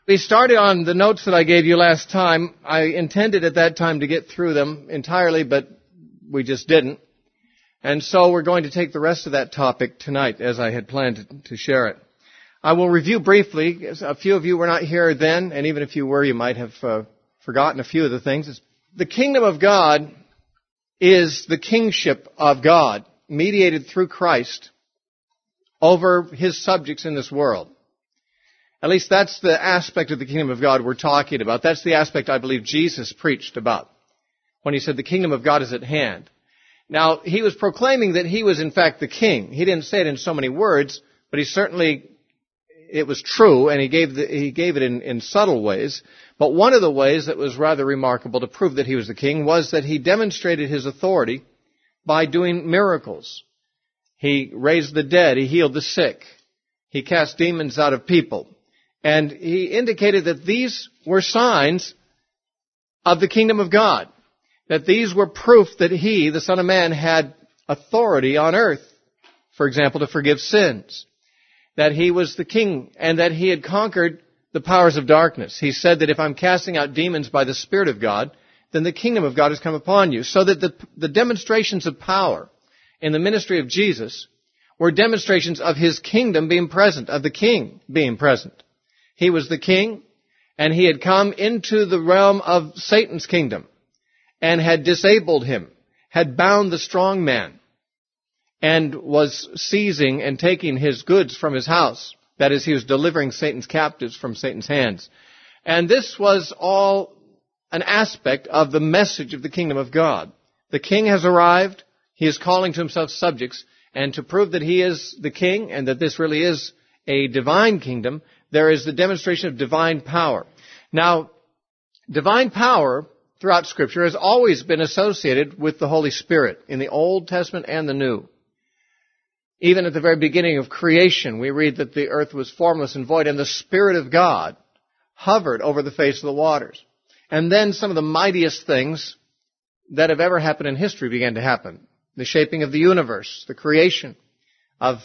We started on the notes that I gave you last time. I intended at that time to get through them entirely, but we just didn't. And so we're going to take the rest of that topic tonight as I had planned to share it. I will review briefly. A few of you were not here then, and even if you were, you might have forgotten a few of the things. The kingdom of God is the kingship of God, mediated through Christ over His subjects in this world. At least that's the aspect of the kingdom of God we're talking about. That's the aspect I believe Jesus preached about when He said the kingdom of God is at hand. Now, He was proclaiming that He was in fact the king. He didn't say it in so many words, but it was true, and He gave it in subtle ways. But one of the ways that was rather remarkable to prove that He was the king was that He demonstrated His authority by doing miracles. He raised the dead. He healed the sick. He cast demons out of people. And He indicated that these were signs of the kingdom of God, that these were proof that He, the Son of Man, had authority on earth, for example, to forgive sins, that He was the king, and that He had conquered the powers of darkness. He said that if I'm casting out demons by the Spirit of God, then the kingdom of God has come upon you. So that the demonstrations of power in the ministry of Jesus were demonstrations of His kingdom being present, of the king being present. He was the king, and He had come into the realm of Satan's kingdom and had disabled him, had bound the strong man, and was seizing and taking his goods from his house. That is, He was delivering Satan's captives from Satan's hands. And this was all an aspect of the message of the kingdom of God. The king has arrived. He is calling to Himself subjects. And to prove that He is the king and that this really is a divine kingdom, there is the demonstration of divine power. Now, divine power throughout Scripture has always been associated with the Holy Spirit in the Old Testament and the New. Even at the very beginning of creation, we read that the earth was formless and void, and the Spirit of God hovered over the face of the waters. And then some of the mightiest things that have ever happened in history began to happen. The shaping of the universe, the creation of,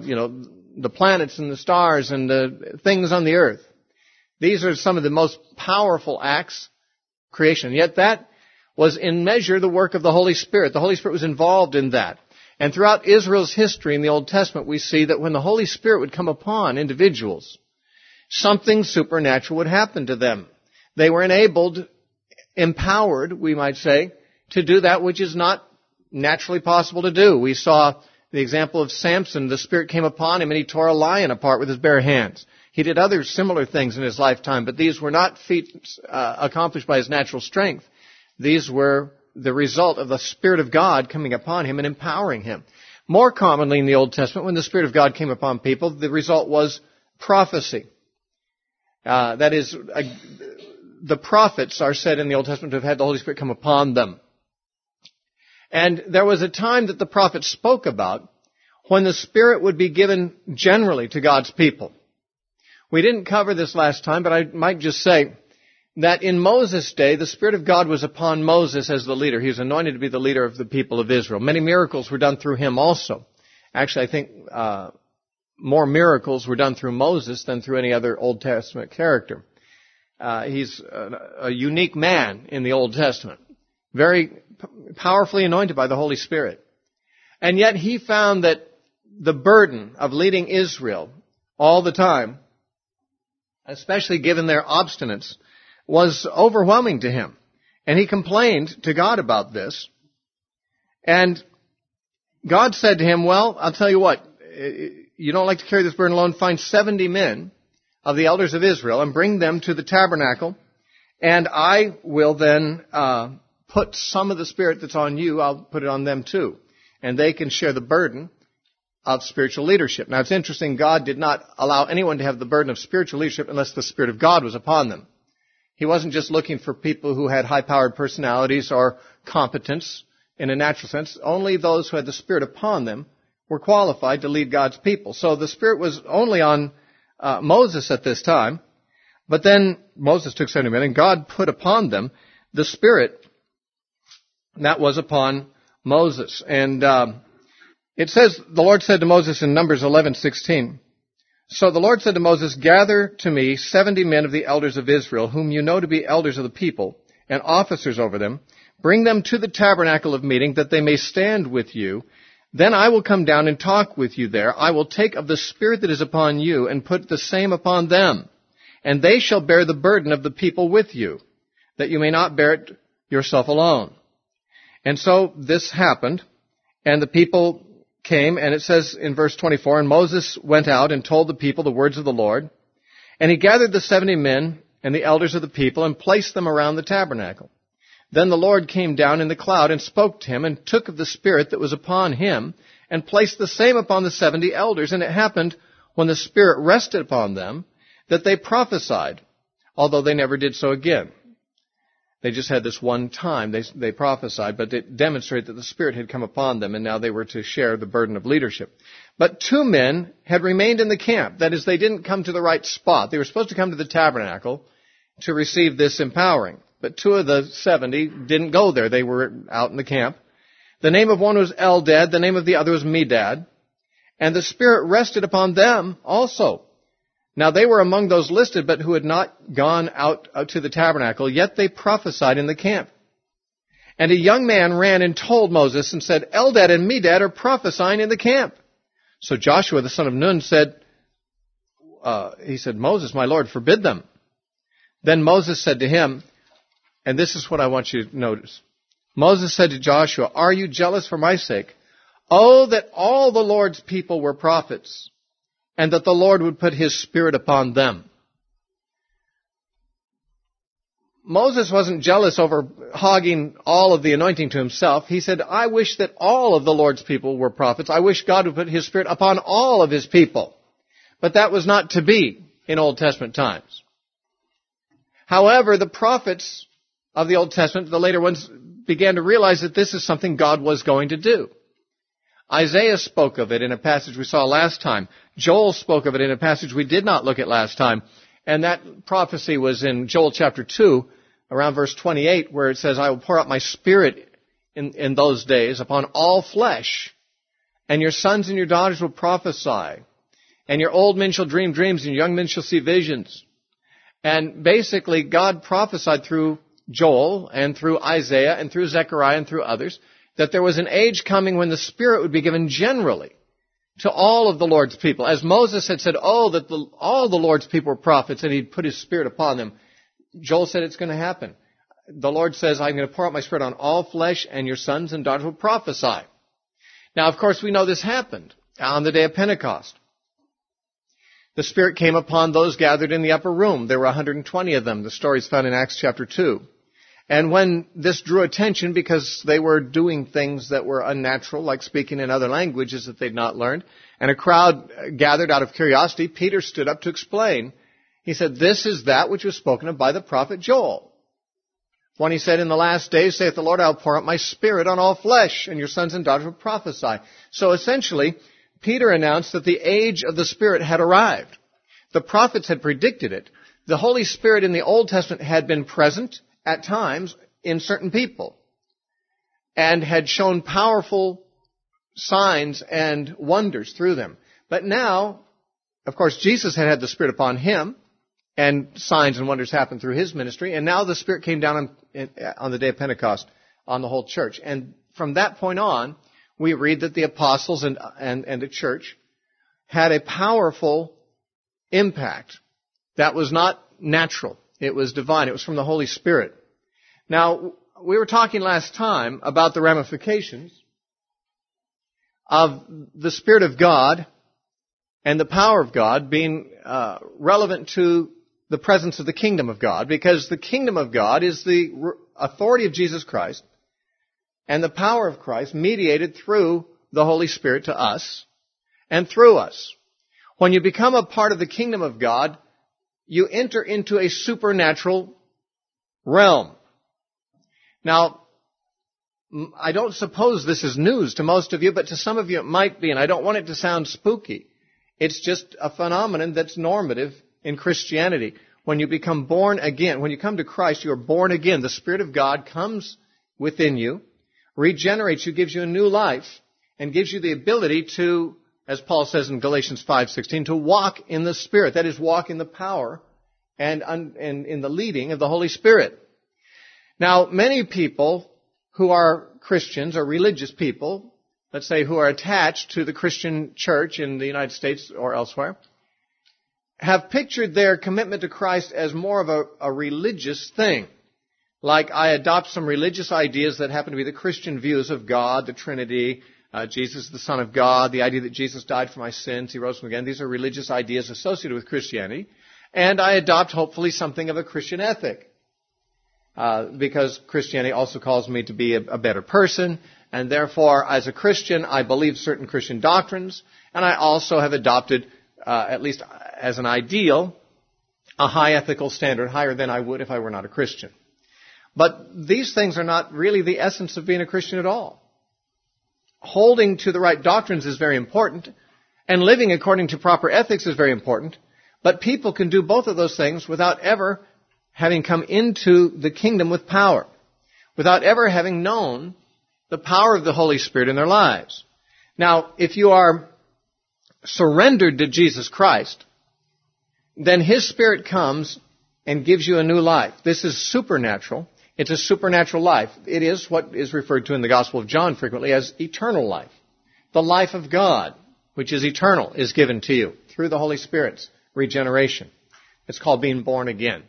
the planets and the stars and the things on the earth. These are some of the most powerful acts of creation. Yet that was in measure the work of the Holy Spirit. The Holy Spirit was involved in that. And throughout Israel's history in the Old Testament, we see that when the Holy Spirit would come upon individuals, something supernatural would happen to them. They were enabled, empowered, we might say, to do that which is not naturally possible to do. We saw the example of Samson. The Spirit came upon him and he tore a lion apart with his bare hands. He did other similar things in his lifetime, but these were not feats accomplished by his natural strength. These were the result of the Spirit of God coming upon him and empowering him. More commonly in the Old Testament, when the Spirit of God came upon people, the result was prophecy. That is, the prophets are said in the Old Testament to have had the Holy Spirit come upon them. And there was a time that the prophets spoke about when the Spirit would be given generally to God's people. We didn't cover this last time, but I might just say that in Moses' day, the Spirit of God was upon Moses as the leader. He was anointed to be the leader of the people of Israel. Many miracles were done through him also. Actually, I think more miracles were done through Moses than through any other Old Testament character. He's a unique man in the Old Testament, very powerfully anointed by the Holy Spirit. And yet he found that the burden of leading Israel all the time, especially given their obstinance, was overwhelming to him. And he complained to God about this. And God said to him, well, I'll tell you what, you don't like to carry this burden alone, find 70 men of the elders of Israel and bring them to the tabernacle, and I will then put some of the Spirit that's on you, I'll put it on them too. And they can share the burden of spiritual leadership. Now it's interesting, God did not allow anyone to have the burden of spiritual leadership unless the Spirit of God was upon them. He wasn't just looking for people who had high-powered personalities or competence in a natural sense. Only those who had the Spirit upon them were qualified to lead God's people. So the Spirit was only on Moses at this time. But then Moses took 70 men, and God put upon them the Spirit that was upon Moses. And it says, the Lord said to Moses in Numbers 11:16, So the Lord said to Moses, gather to me 70 men of the elders of Israel, whom you know to be elders of the people, and officers over them. Bring them to the tabernacle of meeting, that they may stand with you. Then I will come down and talk with you there. I will take of the Spirit that is upon you, and put the same upon them. And they shall bear the burden of the people with you, that you may not bear it yourself alone. And so this happened, and the people came, and it says in verse 24, and Moses went out and told the people the words of the Lord. And he gathered the 70 men and the elders of the people and placed them around the tabernacle. Then the Lord came down in the cloud and spoke to him, and took of the Spirit that was upon him and placed the same upon the 70 elders. And it happened, when the Spirit rested upon them, that they prophesied, although they never did so again. They just had this one time they prophesied, but it demonstrated that the Spirit had come upon them, and now they were to share the burden of leadership. But 2 men had remained in the camp. That is, they didn't come to the right spot. They were supposed to come to the tabernacle to receive this empowering. But 2 of the 70 didn't go there. They were out in the camp. The name of one was Eldad, the name of the other was Medad. And the Spirit rested upon them also. Now they were among those listed, but who had not gone out to the tabernacle, yet they prophesied in the camp. And a young man ran and told Moses and said, Eldad and Medad are prophesying in the camp. So Joshua the son of Nun said, Moses, my Lord, forbid them. Then Moses said to him, and this is what I want you to notice. Moses said to Joshua, are you jealous for my sake? Oh, that all the Lord's people were prophets, and that the Lord would put His Spirit upon them. Moses wasn't jealous over hogging all of the anointing to himself. He said, I wish that all of the Lord's people were prophets. I wish God would put His Spirit upon all of His people. But that was not to be in Old Testament times. However, the prophets of the Old Testament, the later ones, began to realize that this is something God was going to do. Isaiah spoke of it in a passage we saw last time. Joel spoke of it in a passage we did not look at last time. And that prophecy was in Joel chapter 2, around verse 28, where it says, I will pour out my Spirit in those days upon all flesh, and your sons and your daughters will prophesy, and your old men shall dream dreams, and your young men shall see visions. And basically, God prophesied through Joel and through Isaiah and through Zechariah and through others that there was an age coming when the Spirit would be given generally to all of the Lord's people. As Moses had said, all the Lord's people were prophets, and He'd put His Spirit upon them. Joel said it's going to happen. The Lord says, I'm going to pour out my Spirit on all flesh, and your sons and daughters will prophesy. Now, of course, we know this happened on the day of Pentecost. The Spirit came upon those gathered in the upper room. There were 120 of them. The story is found in Acts chapter 2. And when this drew attention because they were doing things that were unnatural, like speaking in other languages that they'd not learned, and a crowd gathered out of curiosity, Peter stood up to explain. He said, this is that which was spoken of by the prophet Joel. When he said, in the last days, saith the Lord, I will pour out my Spirit on all flesh, and your sons and daughters will prophesy. So essentially, Peter announced that the age of the Spirit had arrived. The prophets had predicted it. The Holy Spirit in the Old Testament had been present at times in certain people and had shown powerful signs and wonders through them. But now, of course, Jesus had the Spirit upon Him, and signs and wonders happened through His ministry, and now the Spirit came down on the day of Pentecost on the whole church. And from that point on, we read that the apostles and the church had a powerful impact that was not natural. It was divine. It was from the Holy Spirit. Now, we were talking last time about the ramifications of the Spirit of God and the power of God being relevant to the presence of the kingdom of God, because the kingdom of God is the authority of Jesus Christ and the power of Christ mediated through the Holy Spirit to us and through us. When you become a part of the kingdom of God, you enter into a supernatural realm. Now, I don't suppose this is news to most of you, but to some of you it might be, and I don't want it to sound spooky. It's just a phenomenon that's normative in Christianity. When you become born again, when you come to Christ, you are born again. The Spirit of God comes within you, regenerates you, gives you a new life, and gives you the ability to as Paul says in Galatians 5:16, to walk in the Spirit. That is, walk in the power and in the leading of the Holy Spirit. Now, many people who are Christians or religious people, let's say who are attached to the Christian church in the United States or elsewhere, have pictured their commitment to Christ as more of a religious thing. Like, I adopt some religious ideas that happen to be the Christian views of God, the Trinity, Jesus, the Son of God, the idea that Jesus died for my sins, He rose from again. These are religious ideas associated with Christianity. And I adopt, hopefully, something of a Christian ethic. Because Christianity also calls me to be a better person. And therefore, as a Christian, I believe certain Christian doctrines. And I also have adopted, at least as an ideal, a high ethical standard, higher than I would if I were not a Christian. But these things are not really the essence of being a Christian at all. Holding to the right doctrines is very important, and living according to proper ethics is very important, but people can do both of those things without ever having come into the kingdom with power, without ever having known the power of the Holy Spirit in their lives. Now, if you are surrendered to Jesus Christ, then His Spirit comes and gives you a new life. This is supernatural. It's a supernatural life. It is what is referred to in the Gospel of John frequently as eternal life. The life of God, which is eternal, is given to you through the Holy Spirit's regeneration. It's called being born again.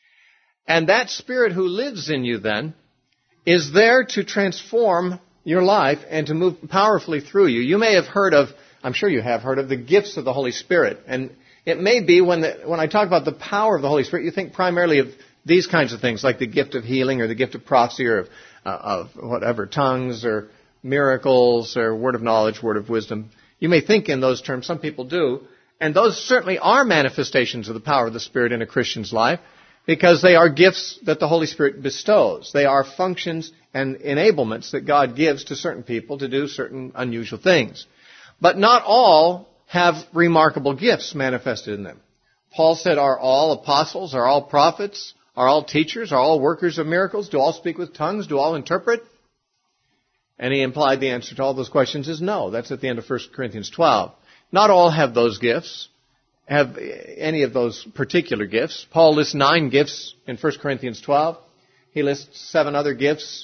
And that Spirit who lives in you then is there to transform your life and to move powerfully through you. You may have heard of, I'm sure you have heard of, the gifts of the Holy Spirit. And it may be when I talk about the power of the Holy Spirit, you think primarily of these kinds of things, like the gift of healing or the gift of prophecy or of whatever, tongues or miracles or word of knowledge, word of wisdom. You may think in those terms. Some people do. And those certainly are manifestations of the power of the Spirit in a Christian's life because they are gifts that the Holy Spirit bestows. They are functions and enablements that God gives to certain people to do certain unusual things. But not all have remarkable gifts manifested in them. Paul said, are all apostles, are all prophets, are all teachers, are all workers of miracles? Do all speak with tongues? Do all interpret? And he implied the answer to all those questions is no. That's at the end of 1 Corinthians 12. Not all have those gifts, have any of those particular gifts. Paul lists 9 gifts in 1 Corinthians 12. He lists 7 gifts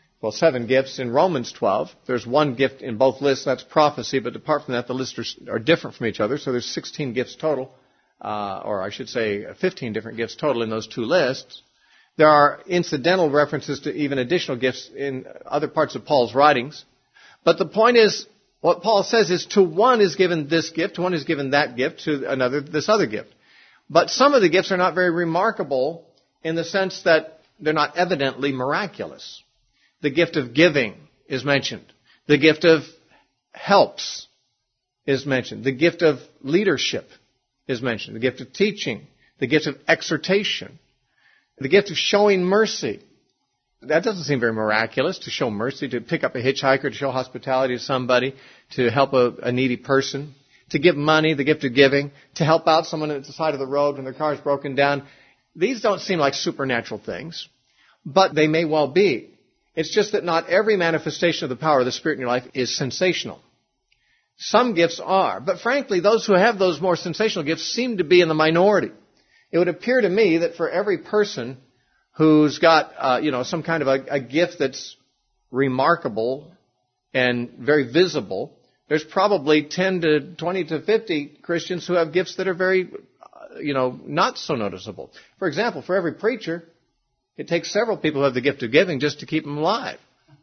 in Romans 12. There's one gift in both lists, that's prophecy, but apart from that, the lists are different from each other, so there's 16 gifts total. Or I should say 15 different gifts total in those 2 lists. There are incidental references to even additional gifts in other parts of Paul's writings. But the point is, what Paul says is to one is given this gift, to one is given that gift, to another this other gift. But some of the gifts are not very remarkable in the sense that they're not evidently miraculous. The gift of giving is mentioned. The gift of helps is mentioned. The gift of leadership is mentioned. The gift of teaching. The gift of exhortation. The gift of showing mercy. That doesn't seem very miraculous, to show mercy, to pick up a hitchhiker, to show hospitality to somebody, to help a needy person, to give money, the gift of giving, to help out someone at the side of the road when their car is broken down. These don't seem like supernatural things, but they may well be. It's just that not every manifestation of the power of the Spirit in your life is sensational. Some gifts are, but frankly, those who have those more sensational gifts seem to be in the minority. It would appear to me that for every person who's got, some kind of a gift that's remarkable and very visible, there's probably 10 to 20 to 50 Christians who have gifts that are very, not so noticeable. For example, for every preacher, it takes several people who have the gift of giving just to keep them alive.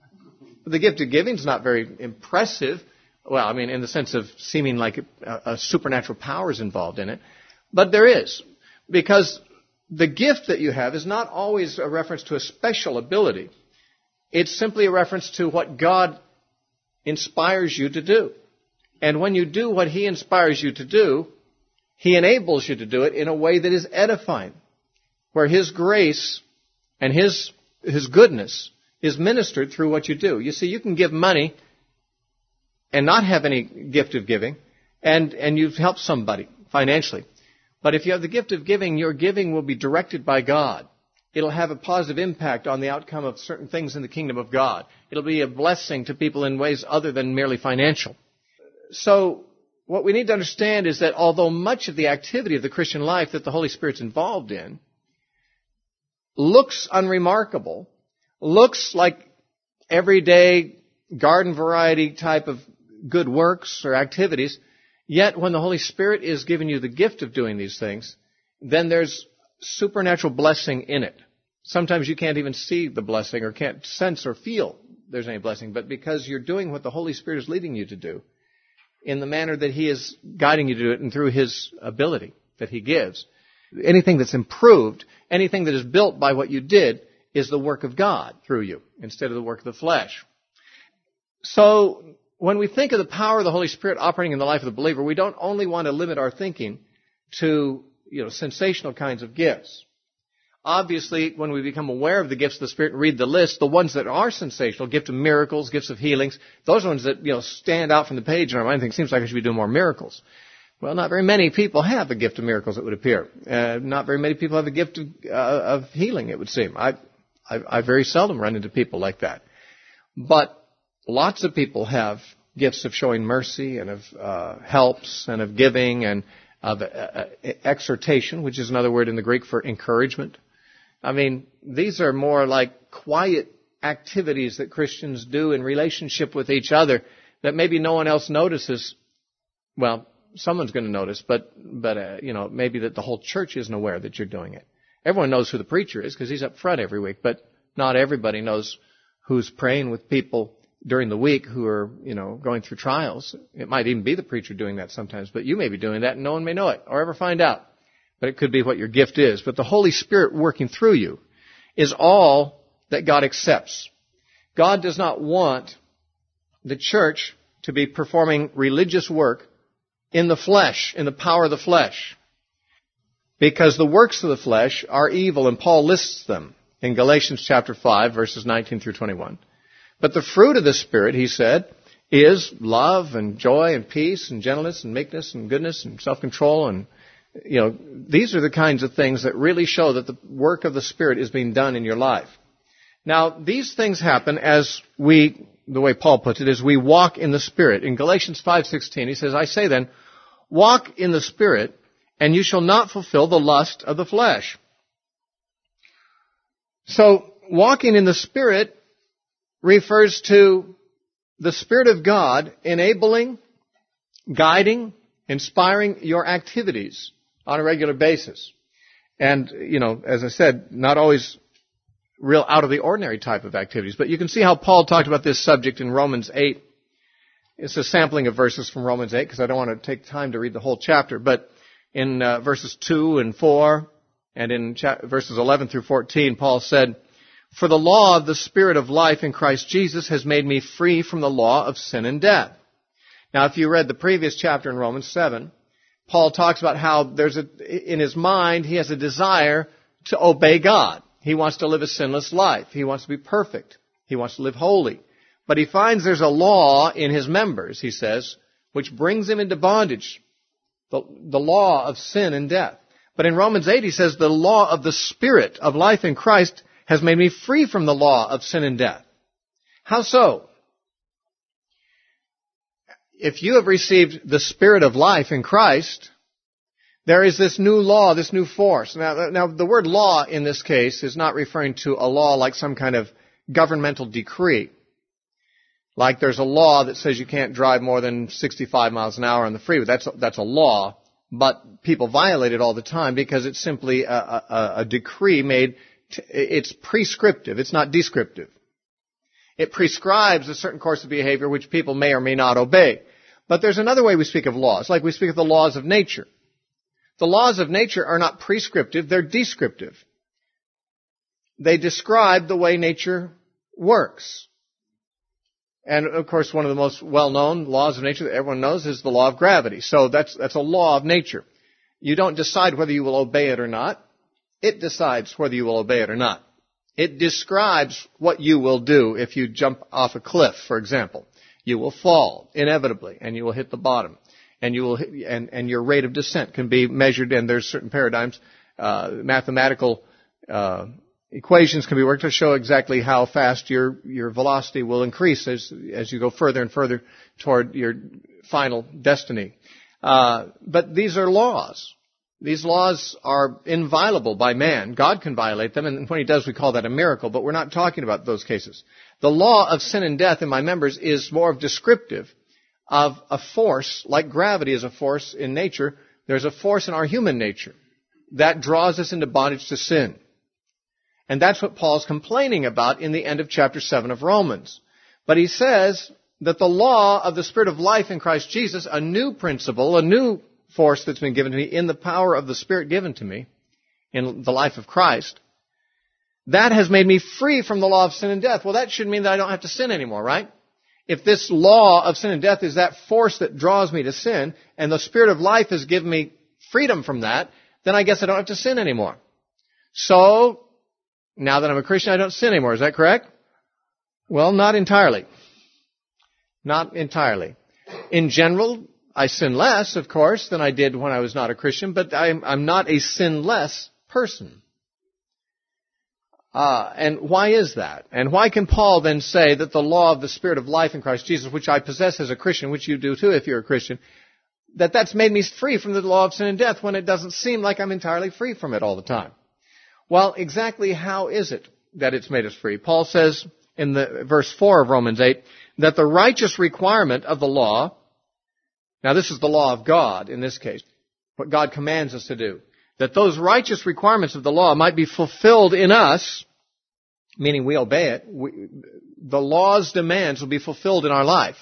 The gift of giving is not very impressive. Well, I mean, in the sense of seeming like a supernatural power is involved in it. But there is. Because the gift that you have is not always a reference to a special ability. It's simply a reference to what God inspires you to do. And when you do what He inspires you to do, He enables you to do it in a way that is edifying, where His grace and His goodness is ministered through what you do. You see, you can give money and not have any gift of giving, and you've helped somebody financially. But if you have the gift of giving, your giving will be directed by God. It'll have a positive impact on the outcome of certain things in the kingdom of God. It'll be a blessing to people in ways other than merely financial. So what we need to understand is that although much of the activity of the Christian life that the Holy Spirit's involved in looks unremarkable, looks like everyday garden variety type of good works or activities, yet when the Holy Spirit is giving you the gift of doing these things, then there's supernatural blessing in it. Sometimes you can't even see the blessing or can't sense or feel there's any blessing, but because you're doing what the Holy Spirit is leading you to do in the manner that He is guiding you to do it and through His ability that He gives, anything that's improved, anything that is built by what you did is the work of God through you instead of the work of the flesh. So when we think of the power of the Holy Spirit operating in the life of the believer, we don't only want to limit our thinking to, sensational kinds of gifts. Obviously, when we become aware of the gifts of the Spirit and read the list, the ones that are sensational, gift of miracles, gifts of healings, those are ones that, stand out from the page in our mind and think, seems like I should be doing more miracles. Well, not very many people have a gift of miracles, it would appear. Not very many people have a gift of healing, it would seem. I very seldom run into people like that. But lots of people have gifts of showing mercy and of helps and of giving and of exhortation, which is another word in the Greek for encouragement. I mean, these are more like quiet activities that Christians do in relationship with each other that maybe no one else notices. Well, someone's going to notice, but maybe that the whole church isn't aware that you're doing it. Everyone knows who the preacher is because he's up front every week, but not everybody knows who's praying with people during the week who are, going through trials. It might even be the preacher doing that sometimes, but you may be doing that and no one may know it or ever find out. But it could be what your gift is. But the Holy Spirit working through you is all that God accepts. God does not want the church to be performing religious work in the flesh, in the power of the flesh. Because the works of the flesh are evil, and Paul lists them in Galatians chapter 5, verses 19 through 21. But the fruit of the Spirit, he said, is love and joy and peace and gentleness and meekness and goodness and self-control. And, these are the kinds of things that really show that the work of the Spirit is being done in your life. Now, these things happen as the way Paul puts it, is we walk in the Spirit. In Galatians 5:16, he says, I say then, walk in the Spirit, and you shall not fulfill the lust of the flesh. So, walking in the Spirit refers to the Spirit of God enabling, guiding, inspiring your activities on a regular basis. And, as I said, not always real out of the ordinary type of activities. But you can see how Paul talked about this subject in Romans 8. It's a sampling of verses from Romans 8 because I don't want to take time to read the whole chapter. But in verses 2 and 4 and in verses 11 through 14, Paul said, For the law of the Spirit of life in Christ Jesus has made me free from the law of sin and death. Now, if you read the previous chapter in Romans 7, Paul talks about how in his mind, he has a desire to obey God. He wants to live a sinless life. He wants to be perfect. He wants to live holy. But he finds there's a law in his members, he says, which brings him into bondage. The law of sin and death. But in Romans 8, he says, the law of the Spirit of life in Christ has made me free from the law of sin and death. How so? If you have received the Spirit of life in Christ, there is this new law, this new force. Now, the word law in this case is not referring to a law like some kind of governmental decree. Like there's a law that says you can't drive more than 65 miles an hour on the freeway. That's a law, but people violate it all the time because it's simply a decree made. It's prescriptive. It's not descriptive. It prescribes a certain course of behavior which people may or may not obey. But there's another way we speak of laws, like we speak of the laws of nature. The laws of nature are not prescriptive, they're descriptive. They describe the way nature works. And of course, one of the most well-known laws of nature that everyone knows is the law of gravity. So that's a law of nature. You don't decide whether you will obey it or not. It decides whether you will obey it or not. It describes what you will do if you jump off a cliff, for example. You will fall, inevitably, and you will hit the bottom. And and your rate of descent can be measured, and there's certain paradigms, mathematical equations can be worked to show exactly how fast your velocity will increase as you go further and further toward your final destiny. But these are laws. These laws are inviolable by man. God can violate them, and when he does, we call that a miracle, but we're not talking about those cases. The law of sin and death in my members is more of descriptive of a force, like gravity is a force in nature. There's a force in our human nature that draws us into bondage to sin. And that's what Paul's complaining about in the end of chapter 7 of Romans. But he says that the law of the Spirit of life in Christ Jesus, a new principle, a new force that's been given to me in the power of the Spirit given to me in the life of Christ, that has made me free from the law of sin and death. Well, that should mean that I don't have to sin anymore, right? If this law of sin and death is that force that draws me to sin, and the Spirit of life has given me freedom from that, then I guess I don't have to sin anymore. So, now that I'm a Christian, I don't sin anymore. Is that correct? Well, not entirely. Not entirely. In general, I sin less, of course, than I did when I was not a Christian, but I'm not a sinless person. And why is that? And why can Paul then say that the law of the Spirit of life in Christ Jesus, which I possess as a Christian, which you do too if you're a Christian, that's made me free from the law of sin and death when it doesn't seem like I'm entirely free from it all the time? Well, exactly how is it that it's made us free? Paul says in the verse 4 of Romans 8 that the righteous requirement of the law, now this is the law of God in this case, what God commands us to do, that those righteous requirements of the law might be fulfilled in us, meaning we obey it, the law's demands will be fulfilled in our life,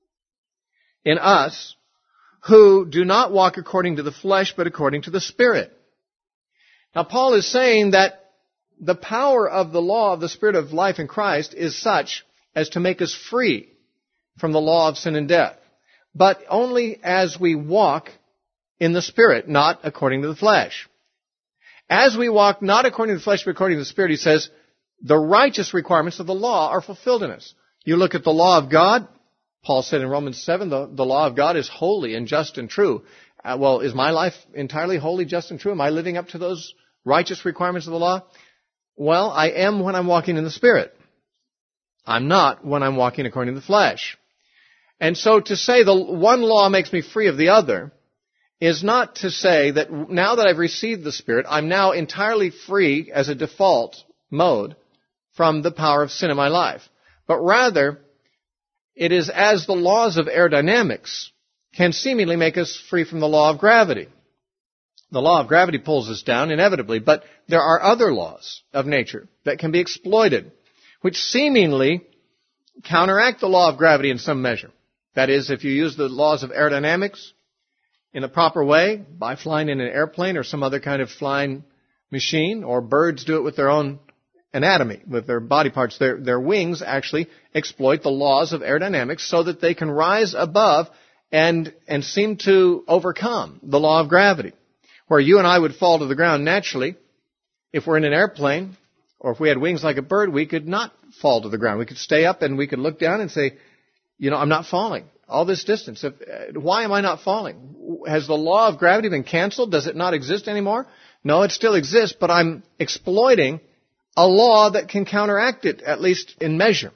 in us, who do not walk according to the flesh, but according to the Spirit. Now, Paul is saying that the power of the law of the Spirit of life in Christ is such as to make us free from the law of sin and death, but only as we walk in the Spirit, not according to the flesh. As we walk not according to the flesh, but according to the Spirit, he says, the righteous requirements of the law are fulfilled in us. You look at the law of God, Paul said in Romans 7, the law of God is holy and just and true. Well, is my life entirely holy, just and true? Am I living up to those righteous requirements of the law? Well, I am when I'm walking in the Spirit. I'm not when I'm walking according to the flesh. And so to say the one law makes me free of the other is not to say that now that I've received the Spirit, I'm now entirely free as a default mode from the power of sin in my life. But rather, it is as the laws of aerodynamics can seemingly make us free from the law of gravity. The law of gravity pulls us down inevitably, but there are other laws of nature that can be exploited, which seemingly counteract the law of gravity in some measure. That is, if you use the laws of aerodynamics in a proper way, by flying in an airplane or some other kind of flying machine, or birds do it with their own anatomy, with their body parts. Their wings actually exploit the laws of aerodynamics so that they can rise above and seem to overcome the law of gravity. Where you and I would fall to the ground naturally, if we're in an airplane, or if we had wings like a bird, we could not fall to the ground. We could stay up and we could look down and say, I'm not falling all this distance. Why am I not falling? Has the law of gravity been canceled? Does it not exist anymore? No, it still exists, but I'm exploiting a law that can counteract it, at least in measure.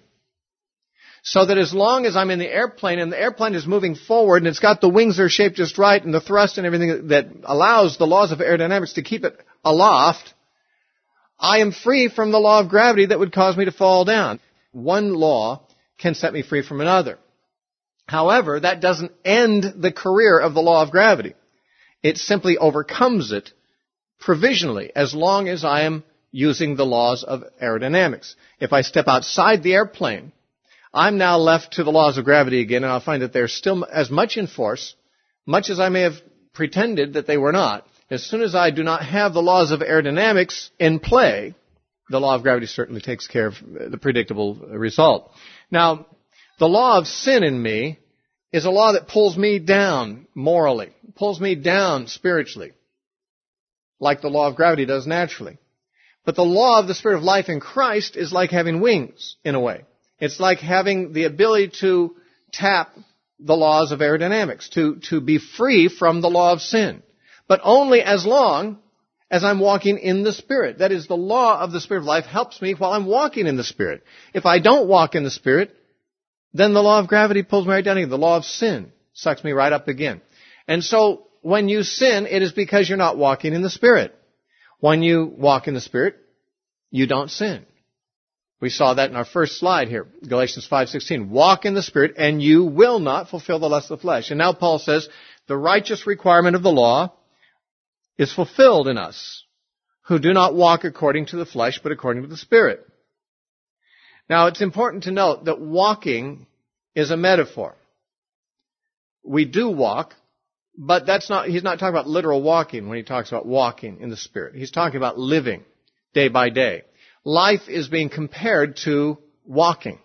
So that as long as I'm in the airplane and the airplane is moving forward and it's got the wings that are shaped just right and the thrust and everything that allows the laws of aerodynamics to keep it aloft, I am free from the law of gravity that would cause me to fall down. One law can set me free from another. However, that doesn't end the career of the law of gravity. It simply overcomes it provisionally, as long as I am using the laws of aerodynamics. If I step outside the airplane, I'm now left to the laws of gravity again, and I'll find that they're still as much in force, much as I may have pretended that they were not. As soon as I do not have the laws of aerodynamics in play, the law of gravity certainly takes care of the predictable result. Now, the law of sin in me is a law that pulls me down morally, pulls me down spiritually, like the law of gravity does naturally. But the law of the Spirit of life in Christ is like having wings, in a way. It's like having the ability to tap the laws of aerodynamics, to be free from the law of sin. But only as long as I'm walking in the Spirit. That is, the law of the Spirit of life helps me while I'm walking in the Spirit. If I don't walk in the Spirit, then the law of gravity pulls me right down again. The law of sin sucks me right up again. And so when you sin, it is because you're not walking in the Spirit. When you walk in the Spirit, you don't sin. We saw that in our first slide here, Galatians 5:16. Walk in the Spirit, and you will not fulfill the lust of the flesh. And now Paul says, the righteous requirement of the law is fulfilled in us, who do not walk according to the flesh, but according to the Spirit. Now, it's important to note that walking is a metaphor. We do walk, but he's not talking about literal walking when he talks about walking in the Spirit. He's talking about living day by day. Life is being compared to walking.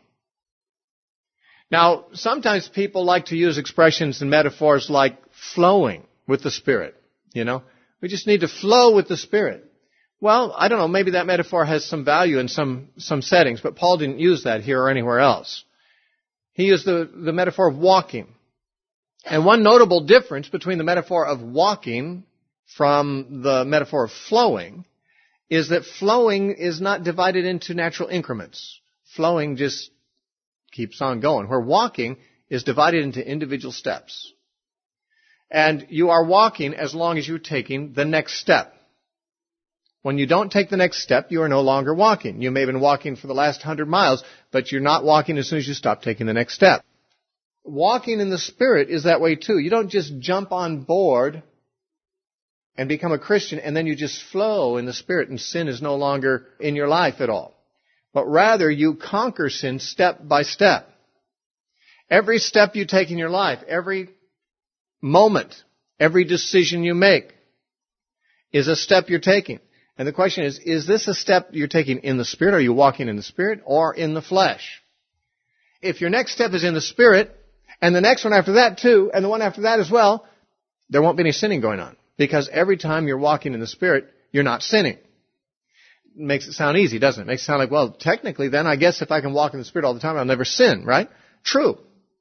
Now, sometimes people like to use expressions and metaphors like flowing with the Spirit. We just need to flow with the Spirit. Well, I don't know, maybe that metaphor has some value in some settings, but Paul didn't use that here or anywhere else. He used the metaphor of walking. And one notable difference between the metaphor of walking from the metaphor of flowing is that flowing is not divided into natural increments. Flowing just keeps on going, where walking is divided into individual steps. And you are walking as long as you're taking the next step. When you don't take the next step, you are no longer walking. You may have been walking for the last 100 miles, but you're not walking as soon as you stop taking the next step. Walking in the Spirit is that way too. You don't just jump on board and become a Christian and then you just flow in the Spirit and sin is no longer in your life at all. But rather you conquer sin step by step. Every step you take in your life, every moment, every decision you make is a step you're taking. And the question is this a step you're taking in the Spirit? Are you walking in the Spirit or in the flesh? If your next step is in the Spirit, and the next one after that too, and the one after that as well, there won't be any sinning going on. Because every time you're walking in the Spirit, you're not sinning. It makes it sound easy, doesn't it? It makes it sound like, well, technically then I guess if I can walk in the Spirit all the time, I'll never sin, right? True.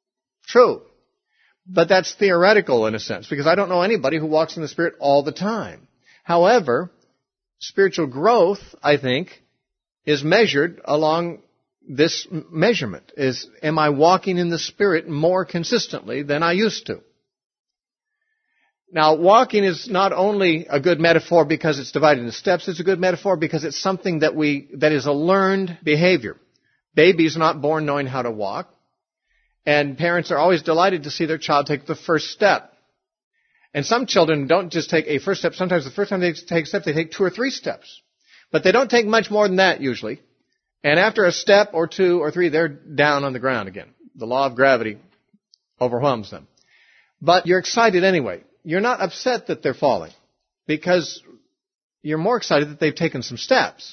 But that's theoretical in a sense, because I don't know anybody who walks in the Spirit all the time. However, spiritual growth, I think, is measured along this measurement. Am I walking in the Spirit more consistently than I used to? Now, walking is not only a good metaphor because it's divided into steps, it's a good metaphor because it's something that is a learned behavior. Babies are not born knowing how to walk, and parents are always delighted to see their child take the first step. And some children don't just take a first step. Sometimes the first time they take a step, they take 2 or 3 steps. But they don't take much more than that usually. And after a step or 2 or 3, they're down on the ground again. The law of gravity overwhelms them. But you're excited anyway. You're not upset that they're falling because you're more excited that they've taken some steps.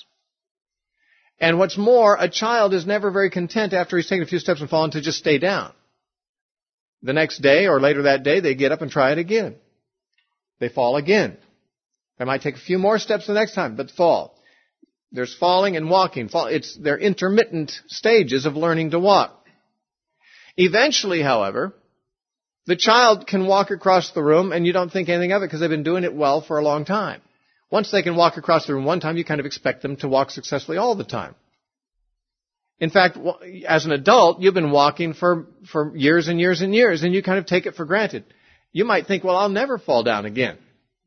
And what's more, a child is never very content after he's taken a few steps and fallen to just stay down. The next day or later that day, they get up and try it again. They fall again. They might take a few more steps the next time, but fall. There's falling and walking. They're intermittent stages of learning to walk. Eventually, however, the child can walk across the room and you don't think anything of it because they've been doing it well for a long time. Once they can walk across the room one time, you kind of expect them to walk successfully all the time. In fact, as an adult, you've been walking for years and years and years, and you kind of take it for granted. You might think, well, I'll never fall down again.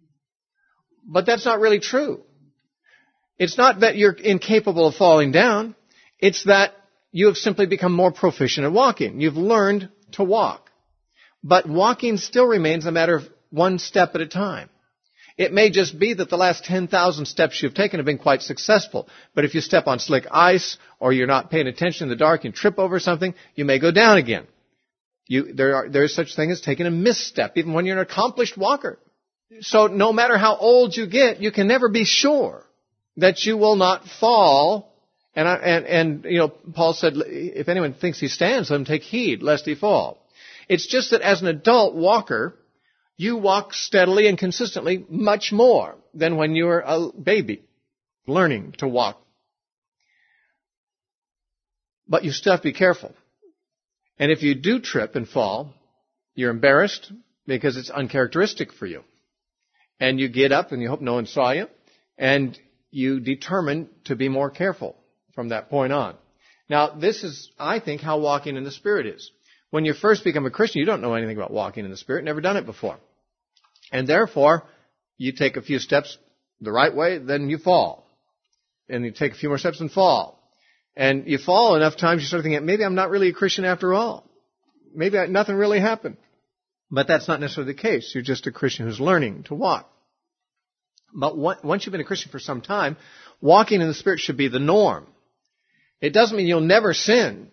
But that's not really true. It's not that you're incapable of falling down. It's that you have simply become more proficient at walking. You've learned to walk. But walking still remains a matter of one step at a time. It may just be that the last 10,000 steps you've taken have been quite successful. But if you step on slick ice or you're not paying attention in the dark and trip over something, you may go down again. There is such thing as taking a misstep, even when you're an accomplished walker. So no matter how old you get, you can never be sure that you will not fall. And Paul said, if anyone thinks he stands, let him take heed lest he fall. It's just that as an adult walker, you walk steadily and consistently much more than when you were a baby learning to walk. But you still have to be careful. And if you do trip and fall, you're embarrassed because it's uncharacteristic for you. And you get up and you hope no one saw you. And you determine to be more careful from that point on. Now, this is, I think, how walking in the Spirit is. When you first become a Christian, you don't know anything about walking in the Spirit, never done it before. And therefore, you take a few steps the right way, then you fall. And you take a few more steps and fall. And you fall enough times, you start thinking, maybe I'm not really a Christian after all. Maybe nothing really happened. But that's not necessarily the case. You're just a Christian who's learning to walk. But once you've been a Christian for some time, walking in the Spirit should be the norm. It doesn't mean you'll never sin,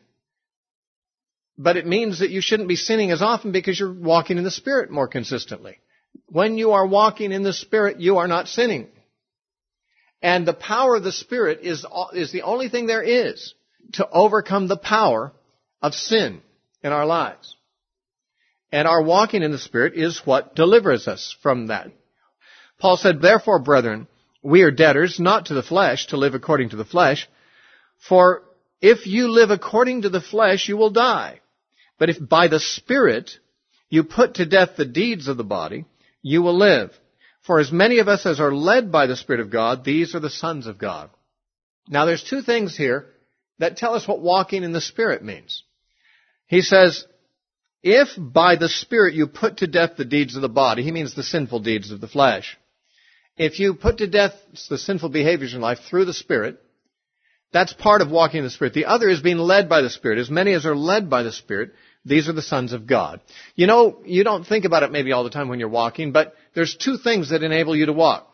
but it means that you shouldn't be sinning as often because you're walking in the Spirit more consistently. When you are walking in the Spirit, you are not sinning. And the power of the Spirit is the only thing there is to overcome the power of sin in our lives. And our walking in the Spirit is what delivers us from that. Paul said, therefore, brethren, we are debtors, not to the flesh, to live according to the flesh. For if you live according to the flesh, you will die. But if by the Spirit you put to death the deeds of the body, you will live. For as many of us as are led by the Spirit of God, these are the sons of God. Now there's two things here that tell us what walking in the Spirit means. He says, if by the Spirit you put to death the deeds of the body, he means the sinful deeds of the flesh. If you put to death the sinful behaviors in life through the Spirit, that's part of walking in the Spirit. The other is being led by the Spirit. As many as are led by the Spirit, these are the sons of God. You know, you don't think about it maybe all the time when you're walking, but there's two things that enable you to walk.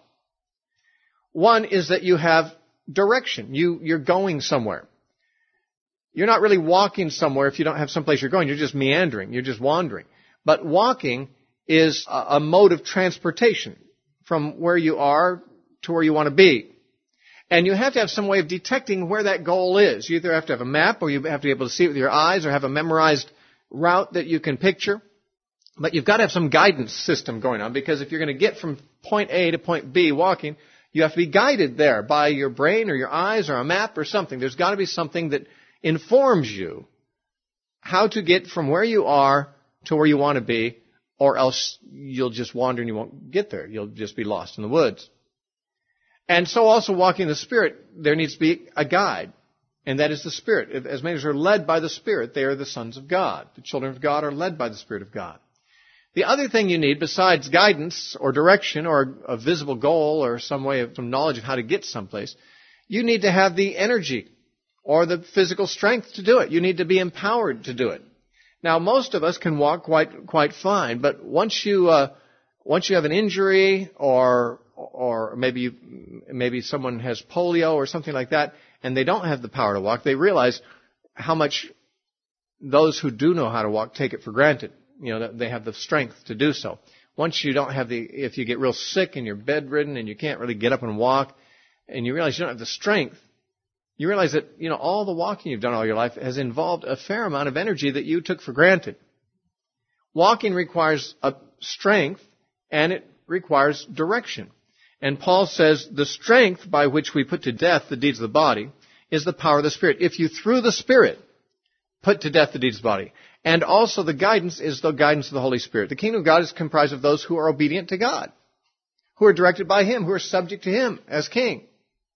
One is that you have direction. You're going somewhere. You're not really walking somewhere if you don't have someplace you're going. You're just meandering. You're just wandering. But walking is a mode of transportation from where you are to where you want to be. And you have to have some way of detecting where that goal is. You either have to have a map, or you have to be able to see it with your eyes, or have a memorized route that you can picture. But you've got to have some guidance system going on, because if you're going to get from point A to point B walking, you have to be guided there by your brain or your eyes or a map or something. There's got to be something that informs you how to get from where you are to where you want to be, or else you'll just wander and you won't get there. You'll just be lost in the woods. And so also walking in the Spirit, there needs to be a guide, and that is the Spirit. As many as are led by the Spirit, they are the sons of God. The children of God are led by the Spirit of God. The other thing you need, besides guidance or direction or a visible goal or some knowledge of how to get someplace, you need to have the energy or the physical strength to do it. You need to be empowered to do it. Now, most of us can walk quite fine, but once you have an injury or maybe someone has polio or something like that, and they don't have the power to walk, they realize how much those who do know how to walk take it for granted. You know, that they have the strength to do so. Once you don't have if you get real sick and you're bedridden and you can't really get up and walk, and you realize you don't have the strength, you realize that, you know, all the walking you've done all your life has involved a fair amount of energy that you took for granted. Walking requires a strength, and it requires direction. And Paul says the strength by which we put to death the deeds of the body is the power of the Spirit. If you, through the Spirit, put to death the deeds of the body. And also the guidance is the guidance of the Holy Spirit. The kingdom of God is comprised of those who are obedient to God, who are directed by Him, who are subject to Him as King.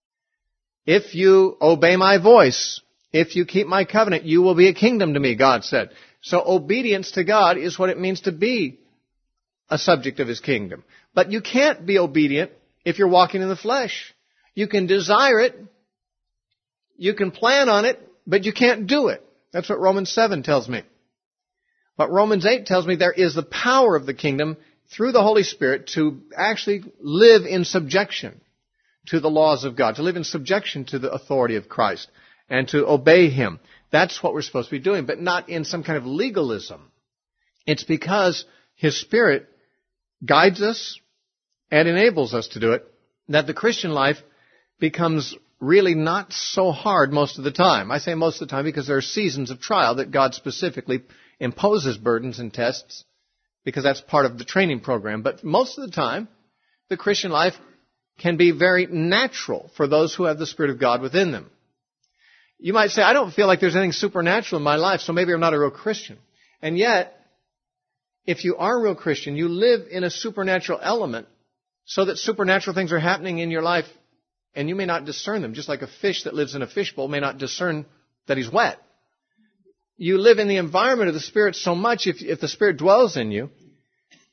If you obey my voice, if you keep my covenant, you will be a kingdom to me, God said. So obedience to God is what it means to be a subject of His kingdom. But you can't be obedient if you're walking in the flesh. You can desire it, you can plan on it, but you can't do it. That's what Romans 7 tells me. But Romans 8 tells me there is the power of the kingdom through the Holy Spirit to actually live in subjection to the laws of God, to live in subjection to the authority of Christ, and to obey Him. That's what we're supposed to be doing, but not in some kind of legalism. It's because His Spirit guides us and enables us to do it that the Christian life becomes really not so hard most of the time. I say most of the time because there are seasons of trial that God specifically imposes burdens and tests, because that's part of the training program. But most of the time, the Christian life can be very natural for those who have the Spirit of God within them. You might say, I don't feel like there's anything supernatural in my life, so maybe I'm not a real Christian. And yet, if you are a real Christian, you live in a supernatural element so that supernatural things are happening in your life and you may not discern them, just like a fish that lives in a fishbowl may not discern that he's wet. You live in the environment of the Spirit so much, if the Spirit dwells in you,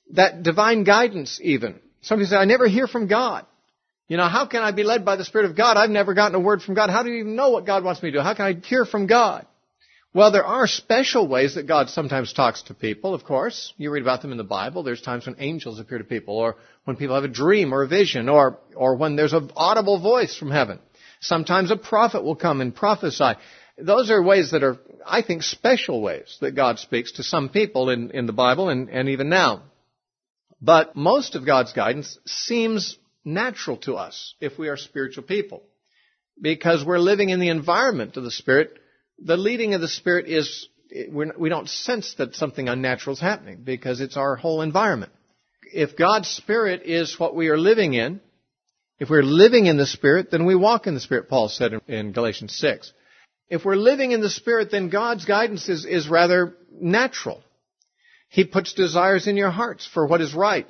That divine guidance even. Some people say, I never hear from God. You know, how can I be led by the Spirit of God? I've never gotten a word from God. How do you even know what God wants me to do? How can I hear from God? Well, there are special ways that God sometimes talks to people, of course. You read about them in the Bible. There's times when angels appear to people, or when people have a dream or a vision, or when there's an audible voice from heaven. Sometimes a prophet will come and prophesy. Those are ways that are, I think, special ways that God speaks to some people in the Bible and even now. But most of God's guidance seems natural to us if we are spiritual people. Because we're living in the environment of the Spirit, the leading of the Spirit is, we don't sense that something unnatural is happening because it's our whole environment. If God's Spirit is what we are living in, if we're living in the Spirit, then we walk in the Spirit, Paul said in Galatians 6. If we're living in the Spirit, then God's guidance is rather natural. He puts desires in your hearts for what is right.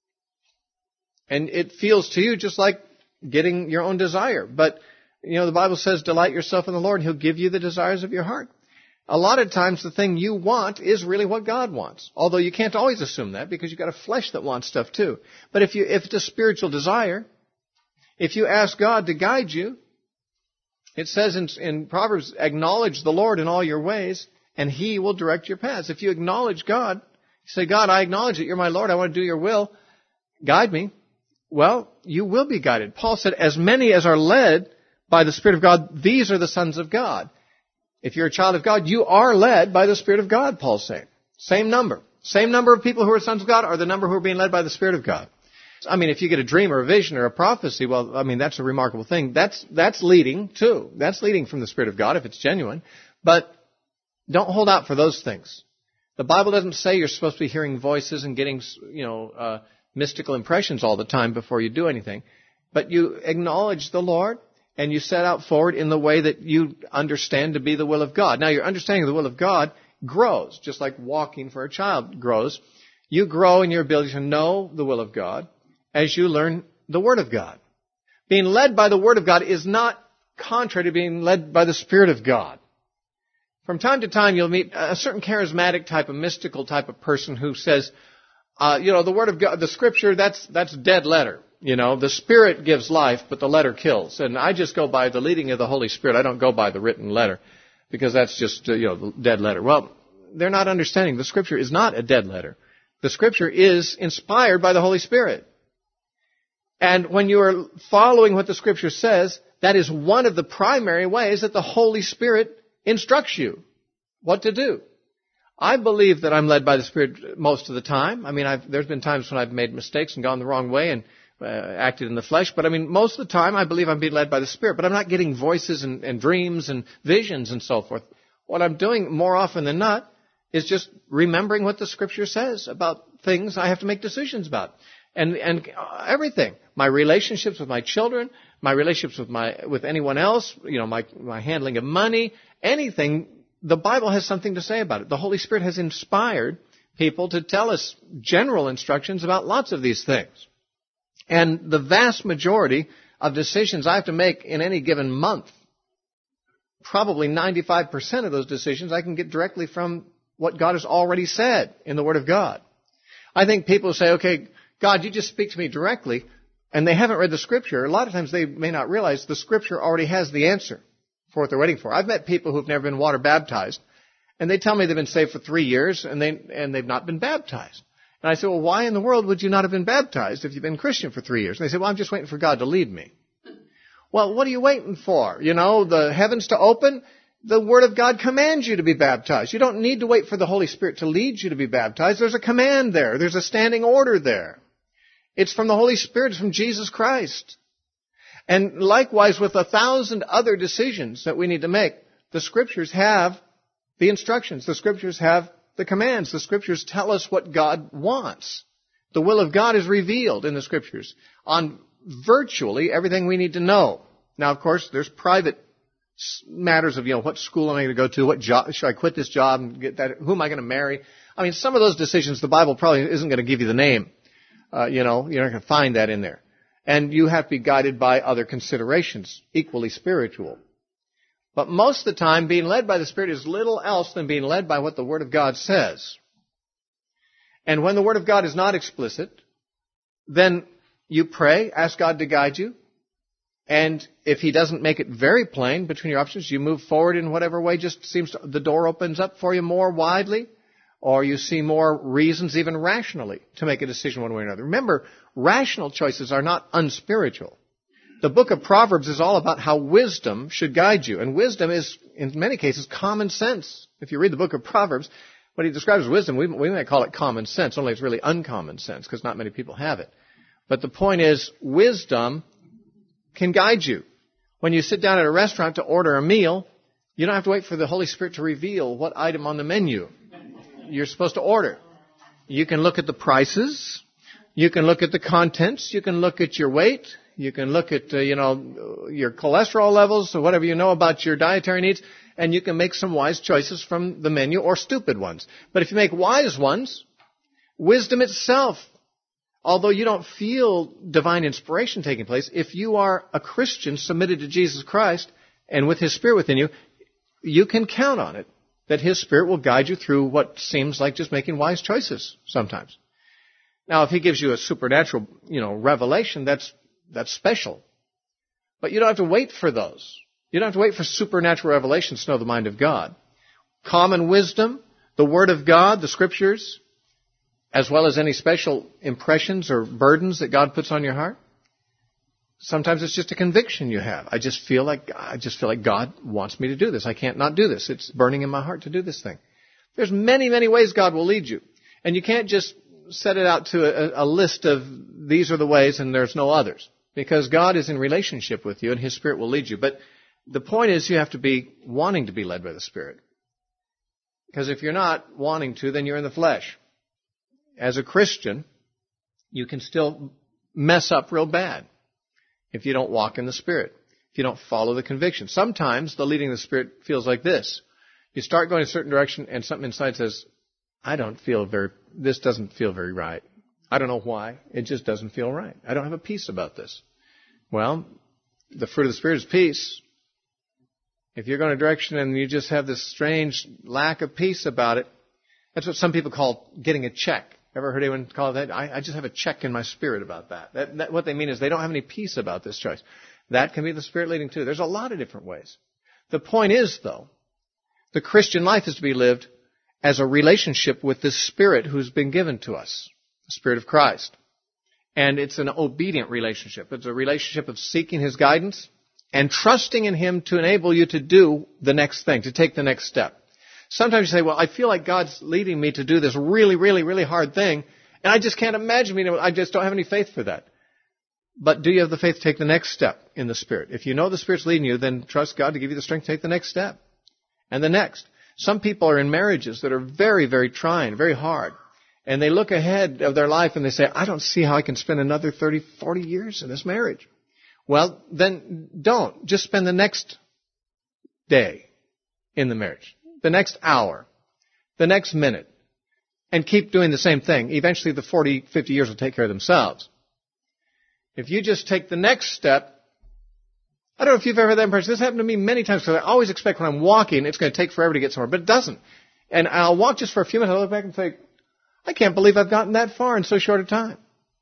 And it feels to you just like getting your own desire. But, you know, the Bible says, delight yourself in the Lord, and He'll give you the desires of your heart. A lot of times the thing you want is really what God wants. Although you can't always assume that because you've got a flesh that wants stuff too. But if it's a spiritual desire, if you ask God to guide you, it says in Proverbs, acknowledge the Lord in all your ways, and He will direct your paths. If you acknowledge God, you say, God, I acknowledge that You're my Lord. I want to do Your will. Guide me. Well, you will be guided. Paul said, as many as are led by the Spirit of God, these are the sons of God. If you're a child of God, you are led by the Spirit of God, Paul's saying. Same number. Same number of people who are sons of God are the number who are being led by the Spirit of God. I mean, if you get a dream or a vision or a prophecy, well, I mean, that's a remarkable thing. That's leading, too. That's leading from the Spirit of God if it's genuine. But don't hold out for those things. The Bible doesn't say you're supposed to be hearing voices and getting, mystical impressions all the time before you do anything. But you acknowledge the Lord, and you set out forward in the way that you understand to be the will of God. Now, your understanding of the will of God grows, just like walking for a child grows. You grow in your ability to know the will of God as you learn the Word of God. Being led by the Word of God is not contrary to being led by the Spirit of God. From time to time, you'll meet a certain charismatic type, a mystical type of person who says, the Word of God, the Scripture, that's dead letter. You know, the Spirit gives life, but the letter kills. And I just go by the leading of the Holy Spirit. I don't go by the written letter because that's just, the dead letter. Well, they're not understanding. The Scripture is not a dead letter. The Scripture is inspired by the Holy Spirit. And when you are following what the Scripture says, that is one of the primary ways that the Holy Spirit instructs you what to do. I believe that I'm led by the Spirit most of the time. I mean, there's been times when I've made mistakes and gone the wrong way and acted in the flesh. But I mean, most of the time I believe I'm being led by the Spirit. But I'm not getting voices and dreams and visions and so forth. What I'm doing more often than not is just remembering what the Scripture says about things I have to make decisions about. And everything. My relationships with my children, my relationships with anyone else, my handling of money, anything. The Bible has something to say about it. The Holy Spirit has inspired people to tell us general instructions about lots of these things. And the vast majority of decisions I have to make in any given month, probably 95% of those decisions I can get directly from what God has already said in the Word of God. I think people say, okay, God, you just speak to me directly, and they haven't read the Scripture. A lot of times they may not realize the Scripture already has the answer for what they're waiting for. I've met people who've never been water baptized, and they tell me they've been saved for 3 years, and they've not been baptized. And I say, well, why in the world would you not have been baptized if you've been Christian for 3 years? And they say, well, I'm just waiting for God to lead me. Well, what are you waiting for? The heavens to open? The Word of God commands you to be baptized. You don't need to wait for the Holy Spirit to lead you to be baptized. There's a command there. There's a standing order there. It's from the Holy Spirit. It's from Jesus Christ. And likewise, with 1,000 other decisions that we need to make, the Scriptures have the instructions. The Scriptures have the commands. The Scriptures tell us what God wants. The will of God is revealed in the Scriptures on virtually everything we need to know. Now, of course, there's private matters of, what school am I going to go to? What job? Should I quit this job and get that? Who am I going to marry? I mean, some of those decisions, the Bible probably isn't going to give you the name. You're not going to find that in there. And you have to be guided by other considerations, equally spiritual. But most of the time, being led by the Spirit is little else than being led by what the Word of God says. And when the Word of God is not explicit, then you pray, ask God to guide you. And if He doesn't make it very plain between your options, you move forward in whatever way just seems to, the door opens up for you more widely, or you see more reasons, even rationally, to make a decision one way or another. Remember, rational choices are not unspiritual. The book of Proverbs is all about how wisdom should guide you. And wisdom is, in many cases, common sense. If you read the book of Proverbs, what he describes as wisdom, we might call it common sense, only it's really uncommon sense, because not many people have it. But the point is, wisdom can guide you. When you sit down at a restaurant to order a meal, you don't have to wait for the Holy Spirit to reveal what item on the menu you're supposed to order. You can look at the prices. You can look at the contents. You can look at your weight. You can look at, your cholesterol levels or whatever you know about your dietary needs, and you can make some wise choices from the menu or stupid ones. But if you make wise ones, wisdom itself, although you don't feel divine inspiration taking place, if you are a Christian submitted to Jesus Christ and with His Spirit within you, you can count on it that His Spirit will guide you through what seems like just making wise choices sometimes. Now, if He gives you a supernatural, revelation, that's special. But you don't have to wait for those. You don't have to wait for supernatural revelations to know the mind of God. Common wisdom, the Word of God, the Scriptures, as well as any special impressions or burdens that God puts on your heart. Sometimes it's just a conviction you have. I just feel like God wants me to do this. I can't not do this. It's burning in my heart to do this thing. There's many, many ways God will lead you. And you can't just set it out to a list of these are the ways and there's no others. Because God is in relationship with you and His Spirit will lead you. But the point is you have to be wanting to be led by the Spirit. Because if you're not wanting to, then you're in the flesh. As a Christian, you can still mess up real bad if you don't walk in the Spirit, if you don't follow the conviction. Sometimes the leading of the Spirit feels like this. You start going a certain direction and something inside says, this doesn't feel very right. I don't know why. It just doesn't feel right. I don't have a peace about this. Well, the fruit of the Spirit is peace. If you're going a direction and you just have this strange lack of peace about it, that's what some people call getting a check. Ever heard anyone call it that? I just have a check in my spirit about that. What they mean is they don't have any peace about this choice. That can be the Spirit leading too. There's a lot of different ways. The point is, though, the Christian life is to be lived as a relationship with this Spirit who's been given to us, the Spirit of Christ. And it's an obedient relationship. It's a relationship of seeking His guidance and trusting in Him to enable you to do the next thing, to take the next step. Sometimes you say, well, I feel like God's leading me to do this really, really, really hard thing, and I just can't imagine I just don't have any faith for that. But do you have the faith to take the next step in the Spirit? If you know the Spirit's leading you, then trust God to give you the strength to take the next step. And the next. Some people are in marriages that are very, very trying, very hard. And they look ahead of their life and they say, I don't see how I can spend another 30, 40 years in this marriage. Well, then don't. Just spend the next day in the marriage. The next hour, the next minute, and keep doing the same thing. Eventually the 40, 50 years will take care of themselves. If you just take the next step, I don't know if you've ever had that impression. This happened to me many times because I always expect when I'm walking, it's going to take forever to get somewhere, but it doesn't. And I'll walk just for a few minutes, I'll look back and think, I can't believe I've gotten that far in so short a time.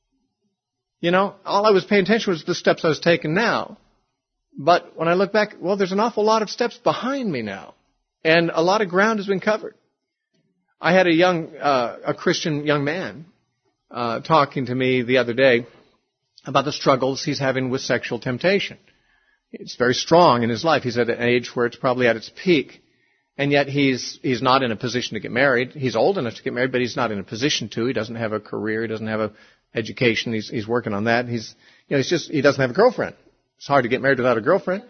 All I was paying attention was the steps I was taking now. But when I look back, well, there's an awful lot of steps behind me now. And a lot of ground has been covered. I had a Christian young man talking to me the other day about the struggles he's having with sexual temptation. It's very strong in his life. He's at an age where it's probably at its peak. And yet he's not in a position to get married. He's old enough to get married, but he's not in a position to. He doesn't have a career. He doesn't have an education. He's working on that. He doesn't have a girlfriend. It's hard to get married without a girlfriend.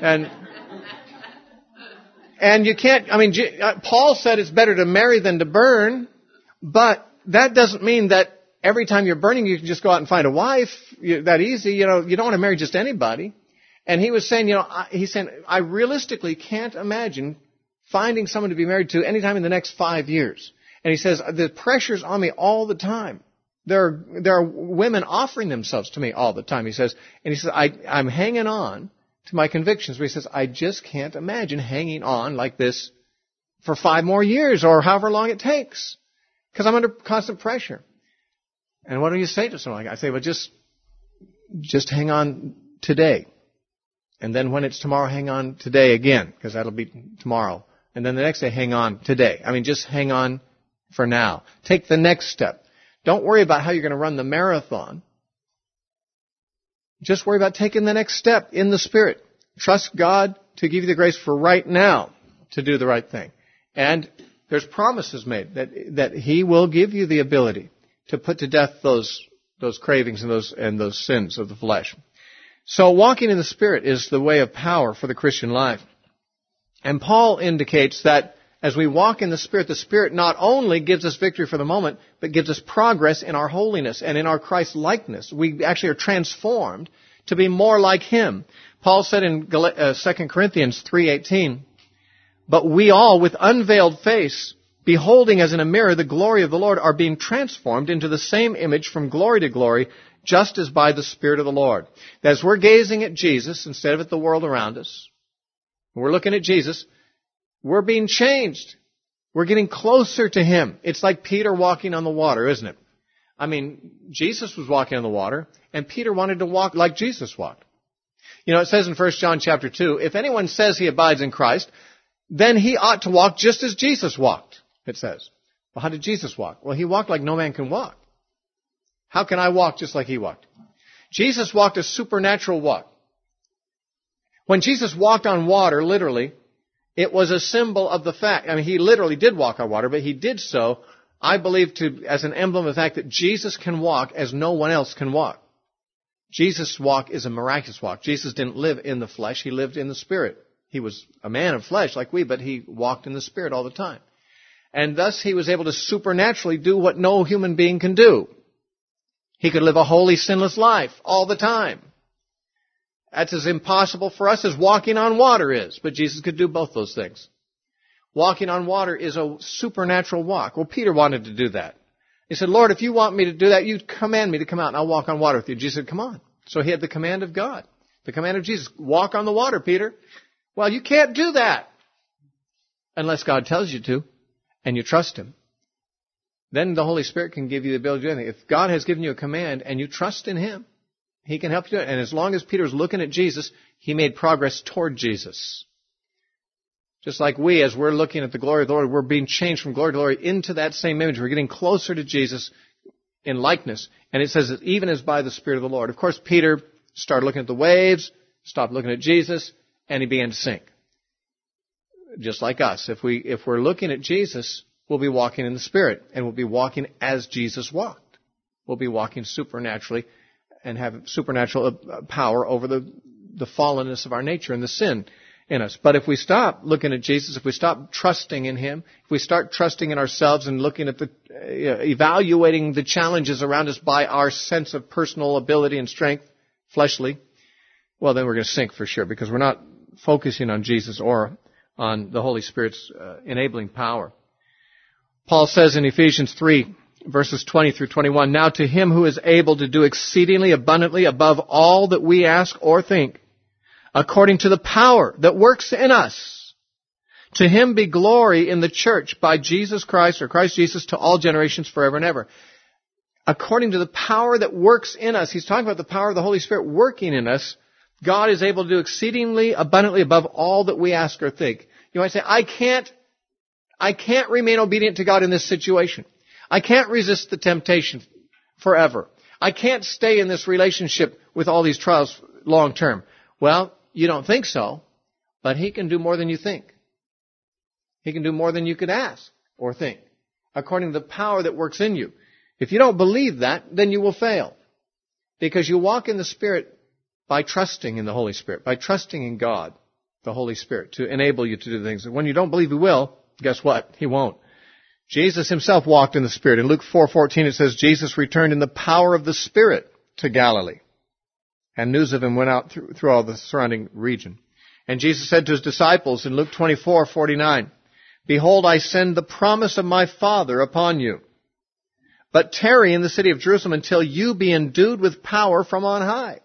And you can't, Paul said it's better to marry than to burn, but that doesn't mean that every time you're burning, you can just go out and find a wife that easy. You don't want to marry just anybody. And he was saying, I realistically can't imagine finding someone to be married to anytime in the next 5 years. And he says, the pressure's on me all the time. There are women offering themselves to me all the time. He says, I'm hanging on to my convictions. But he says, I just can't imagine hanging on like this for 5 more years or however long it takes. Because I'm under constant pressure. And what do you say to someone like that? I say, well, just hang on today. And then when it's tomorrow, hang on today again, because that'll be tomorrow. And then the next day, hang on today. I mean, just hang on for now. Take the next step. Don't worry about how you're going to run the marathon. Just worry about taking the next step in the Spirit. Trust God to give you the grace for right now to do the right thing. And there's promises made that He will give you the ability to put to death those cravings and those sins of the flesh. So walking in the Spirit is the way of power for the Christian life. And Paul indicates that as we walk in the Spirit not only gives us victory for the moment, but gives us progress in our holiness and in our Christ likeness. We actually are transformed to be more like Him. Paul said in 2 Corinthians 3:18, "But we all, with unveiled face, beholding as in a mirror the glory of the Lord, are being transformed into the same image from glory to glory, just as by the Spirit of the Lord." As we're gazing at Jesus instead of at the world around us, we're looking at Jesus, we're being changed. We're getting closer to Him. It's like Peter walking on the water, isn't it? I mean, Jesus was walking on the water, and Peter wanted to walk like Jesus walked. You know, it says in 1 John chapter 2, if anyone says he abides in Christ, then he ought to walk just as Jesus walked, it says. Well, how did Jesus walk? Well, He walked like no man can walk. How can I walk just like He walked? Jesus walked a supernatural walk. When Jesus walked on water, literally, it was a symbol of the fact, I mean, He literally did walk on water, but He did so, I believe, as an emblem of the fact that Jesus can walk as no one else can walk. Jesus' walk is a miraculous walk. Jesus didn't live in the flesh, He lived in the Spirit. He was a man of flesh like we, but He walked in the Spirit all the time. And thus He was able to supernaturally do what no human being can do. He could live a holy, sinless life all the time. That's as impossible for us as walking on water is. But Jesus could do both those things. Walking on water is a supernatural walk. Well, Peter wanted to do that. He said, Lord, if you want me to do that, you command me to come out and I'll walk on water with you. Jesus said, come on. So he had the command of God. The command of Jesus. Walk on the water, Peter. Well, you can't do that unless God tells you to and you trust Him. Then the Holy Spirit can give you the ability to do anything. If God has given you a command and you trust in Him, He can help you do it. And as long as Peter's looking at Jesus, he made progress toward Jesus. Just like we, as we're looking at the glory of the Lord, we're being changed from glory to glory into that same image. We're getting closer to Jesus in likeness. And it says that even as by the Spirit of the Lord. Of course, Peter started looking at the waves, stopped looking at Jesus, and he began to sink. Just like us. If we're looking at Jesus, we'll be walking in the Spirit. And we'll be walking as Jesus walked. We'll be walking supernaturally and have supernatural power over the fallenness of our nature and the sin in us. But if we stop looking at Jesus, if we stop trusting in Him, if we start trusting in ourselves and looking at evaluating the challenges around us by our sense of personal ability and strength, fleshly, well, then we're going to sink for sure because we're not focusing on Jesus or on the Holy Spirit's enabling power. Paul says in Ephesians 3, verses 20 through 21, now to Him who is able to do exceedingly abundantly above all that we ask or think, according to the power that works in us. To Him be glory in the church by Jesus Christ, or Christ Jesus, to all generations forever and ever. According to the power that works in us. He's talking about the power of the Holy Spirit working in us. God is able to do exceedingly abundantly above all that we ask or think. You might say, I can't remain obedient to God in this situation. I can't resist the temptation forever. I can't stay in this relationship with all these trials long term. Well, you don't think so, but He can do more than you think. He can do more than you could ask or think, according to the power that works in you. If you don't believe that, then you will fail. Because you walk in the Spirit by trusting in the Holy Spirit, by trusting in God, the Holy Spirit, to enable you to do things. And when you don't believe He will, guess what? He won't. Jesus Himself walked in the Spirit. In Luke 4:14 it says, Jesus returned in the power of the Spirit to Galilee. And news of Him went out through all the surrounding region. And Jesus said to His disciples in Luke 24:49, behold, I send the promise of my Father upon you. But tarry in the city of Jerusalem until you be endued with power from on high.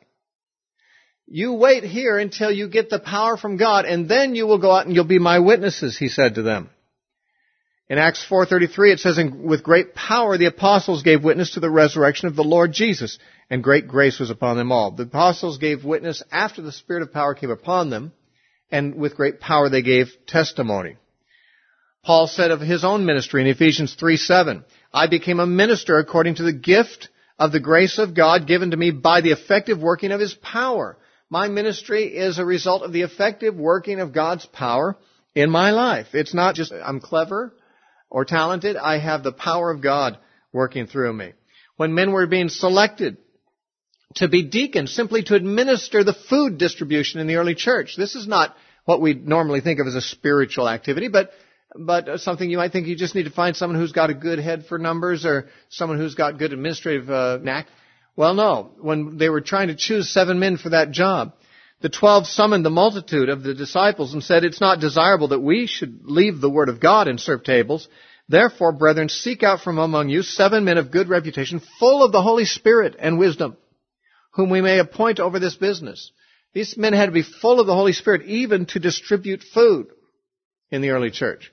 You wait here until you get the power from God, and then you will go out and you'll be my witnesses, He said to them. In Acts 4:33 it says, "And with great power the apostles gave witness to the resurrection of the Lord Jesus, and great grace was upon them all." The apostles gave witness after the Spirit of power came upon them, and with great power they gave testimony. Paul said of his own ministry in Ephesians 3:7, "I became a minister according to the gift of the grace of God given to me by the effective working of His power." My ministry is a result of the effective working of God's power in my life. It's not just I'm clever or talented. I have the power of God working through me. When men were being selected to be deacons, simply to administer the food distribution in the early church, this is not what we normally think of as a spiritual activity, but something you might think you just need to find someone who's got a good head for numbers or someone who's got good administrative knack. Well, no. When they were trying to choose 7 men for that job, the 12 summoned the multitude of the disciples and said, "It's not desirable that we should leave the word of God and serve tables. Therefore, brethren, seek out from among you 7 men of good reputation, full of the Holy Spirit and wisdom, whom we may appoint over this business." These men had to be full of the Holy Spirit even to distribute food in the early church.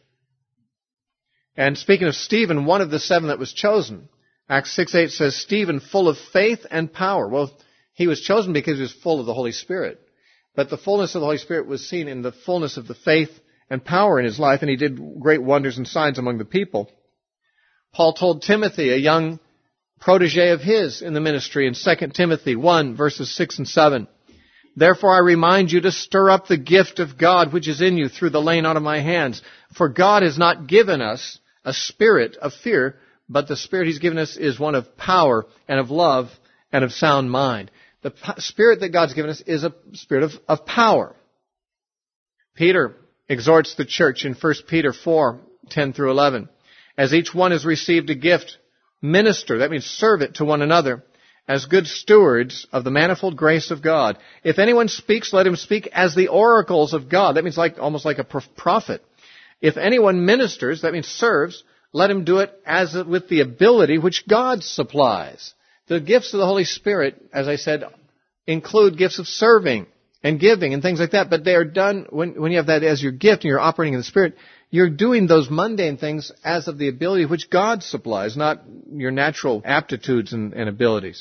And speaking of Stephen, one of the 7 that was chosen, Acts 6:8 says, "Stephen, full of faith and power." Well, he was chosen because he was full of the Holy Spirit. But the fullness of the Holy Spirit was seen in the fullness of the faith and power in his life, and he did great wonders and signs among the people. Paul told Timothy, a young protege of his in the ministry, in 2 Timothy 1, verses 6 and 7, "Therefore I remind you to stir up the gift of God which is in you through the laying on of my hands. For God has not given us a spirit of fear, but the Spirit He's given us is one of power and of love and of sound mind." The Spirit that God's given us is a spirit of power. Peter exhorts the church in 1 Peter 4:10 through 11. "As each one has received a gift, minister," that means serve it to one another, "as good stewards of the manifold grace of God. If anyone speaks, let him speak as the oracles of God." That means almost like a prophet. "If anyone ministers," that means serves, "let him do it as with the ability which God supplies." The gifts of the Holy Spirit, as I said, include gifts of serving and giving and things like that, but they are done when you have that as your gift and you're operating in the Spirit, you're doing those mundane things as of the ability which God supplies, not your natural aptitudes and abilities.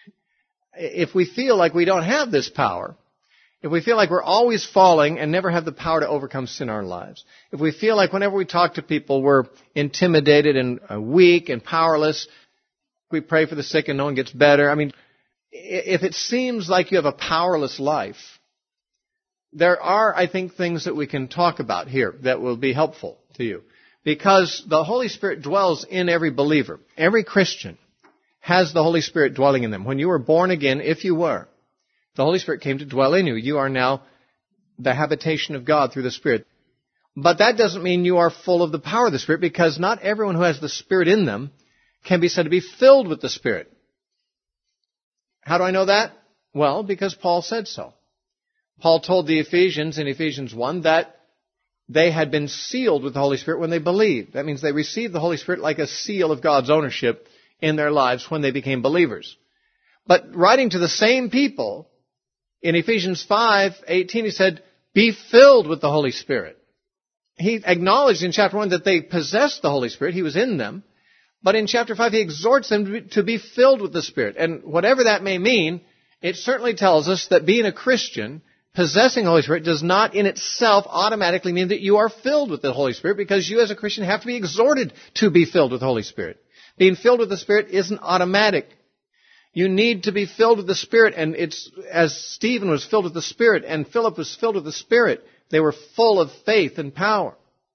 If we feel like we don't have this power, if we feel like we're always falling and never have the power to overcome sin in our lives, if we feel like whenever we talk to people we're intimidated and weak and powerless, we pray for the sick and no one gets better. I mean, if it seems like you have a powerless life, there are, I think, things that we can talk about here that will be helpful to you. Because the Holy Spirit dwells in every believer. Every Christian has the Holy Spirit dwelling in them. When you were born again, if you were, the Holy Spirit came to dwell in you. You are now the habitation of God through the Spirit. But that doesn't mean you are full of the power of the Spirit, because not everyone who has the Spirit in them can be said to be filled with the Spirit. How do I know that? Well, because Paul said so. Paul told the Ephesians in Ephesians 1 that they had been sealed with the Holy Spirit when they believed. That means they received the Holy Spirit like a seal of God's ownership in their lives when they became believers. But writing to the same people, in Ephesians 5:18, he said, "Be filled with the Holy Spirit." He acknowledged in chapter 1 that they possessed the Holy Spirit. He was in them. But in chapter 5, he exhorts them to be filled with the Spirit. And whatever that may mean, it certainly tells us that being a Christian, possessing the Holy Spirit, does not in itself automatically mean that you are filled with the Holy Spirit, because you as a Christian have to be exhorted to be filled with the Holy Spirit. Being filled with the Spirit isn't automatic. You need to be filled with the Spirit, and it's as Stephen was filled with the Spirit and Philip was filled with the Spirit. They were full of faith and power.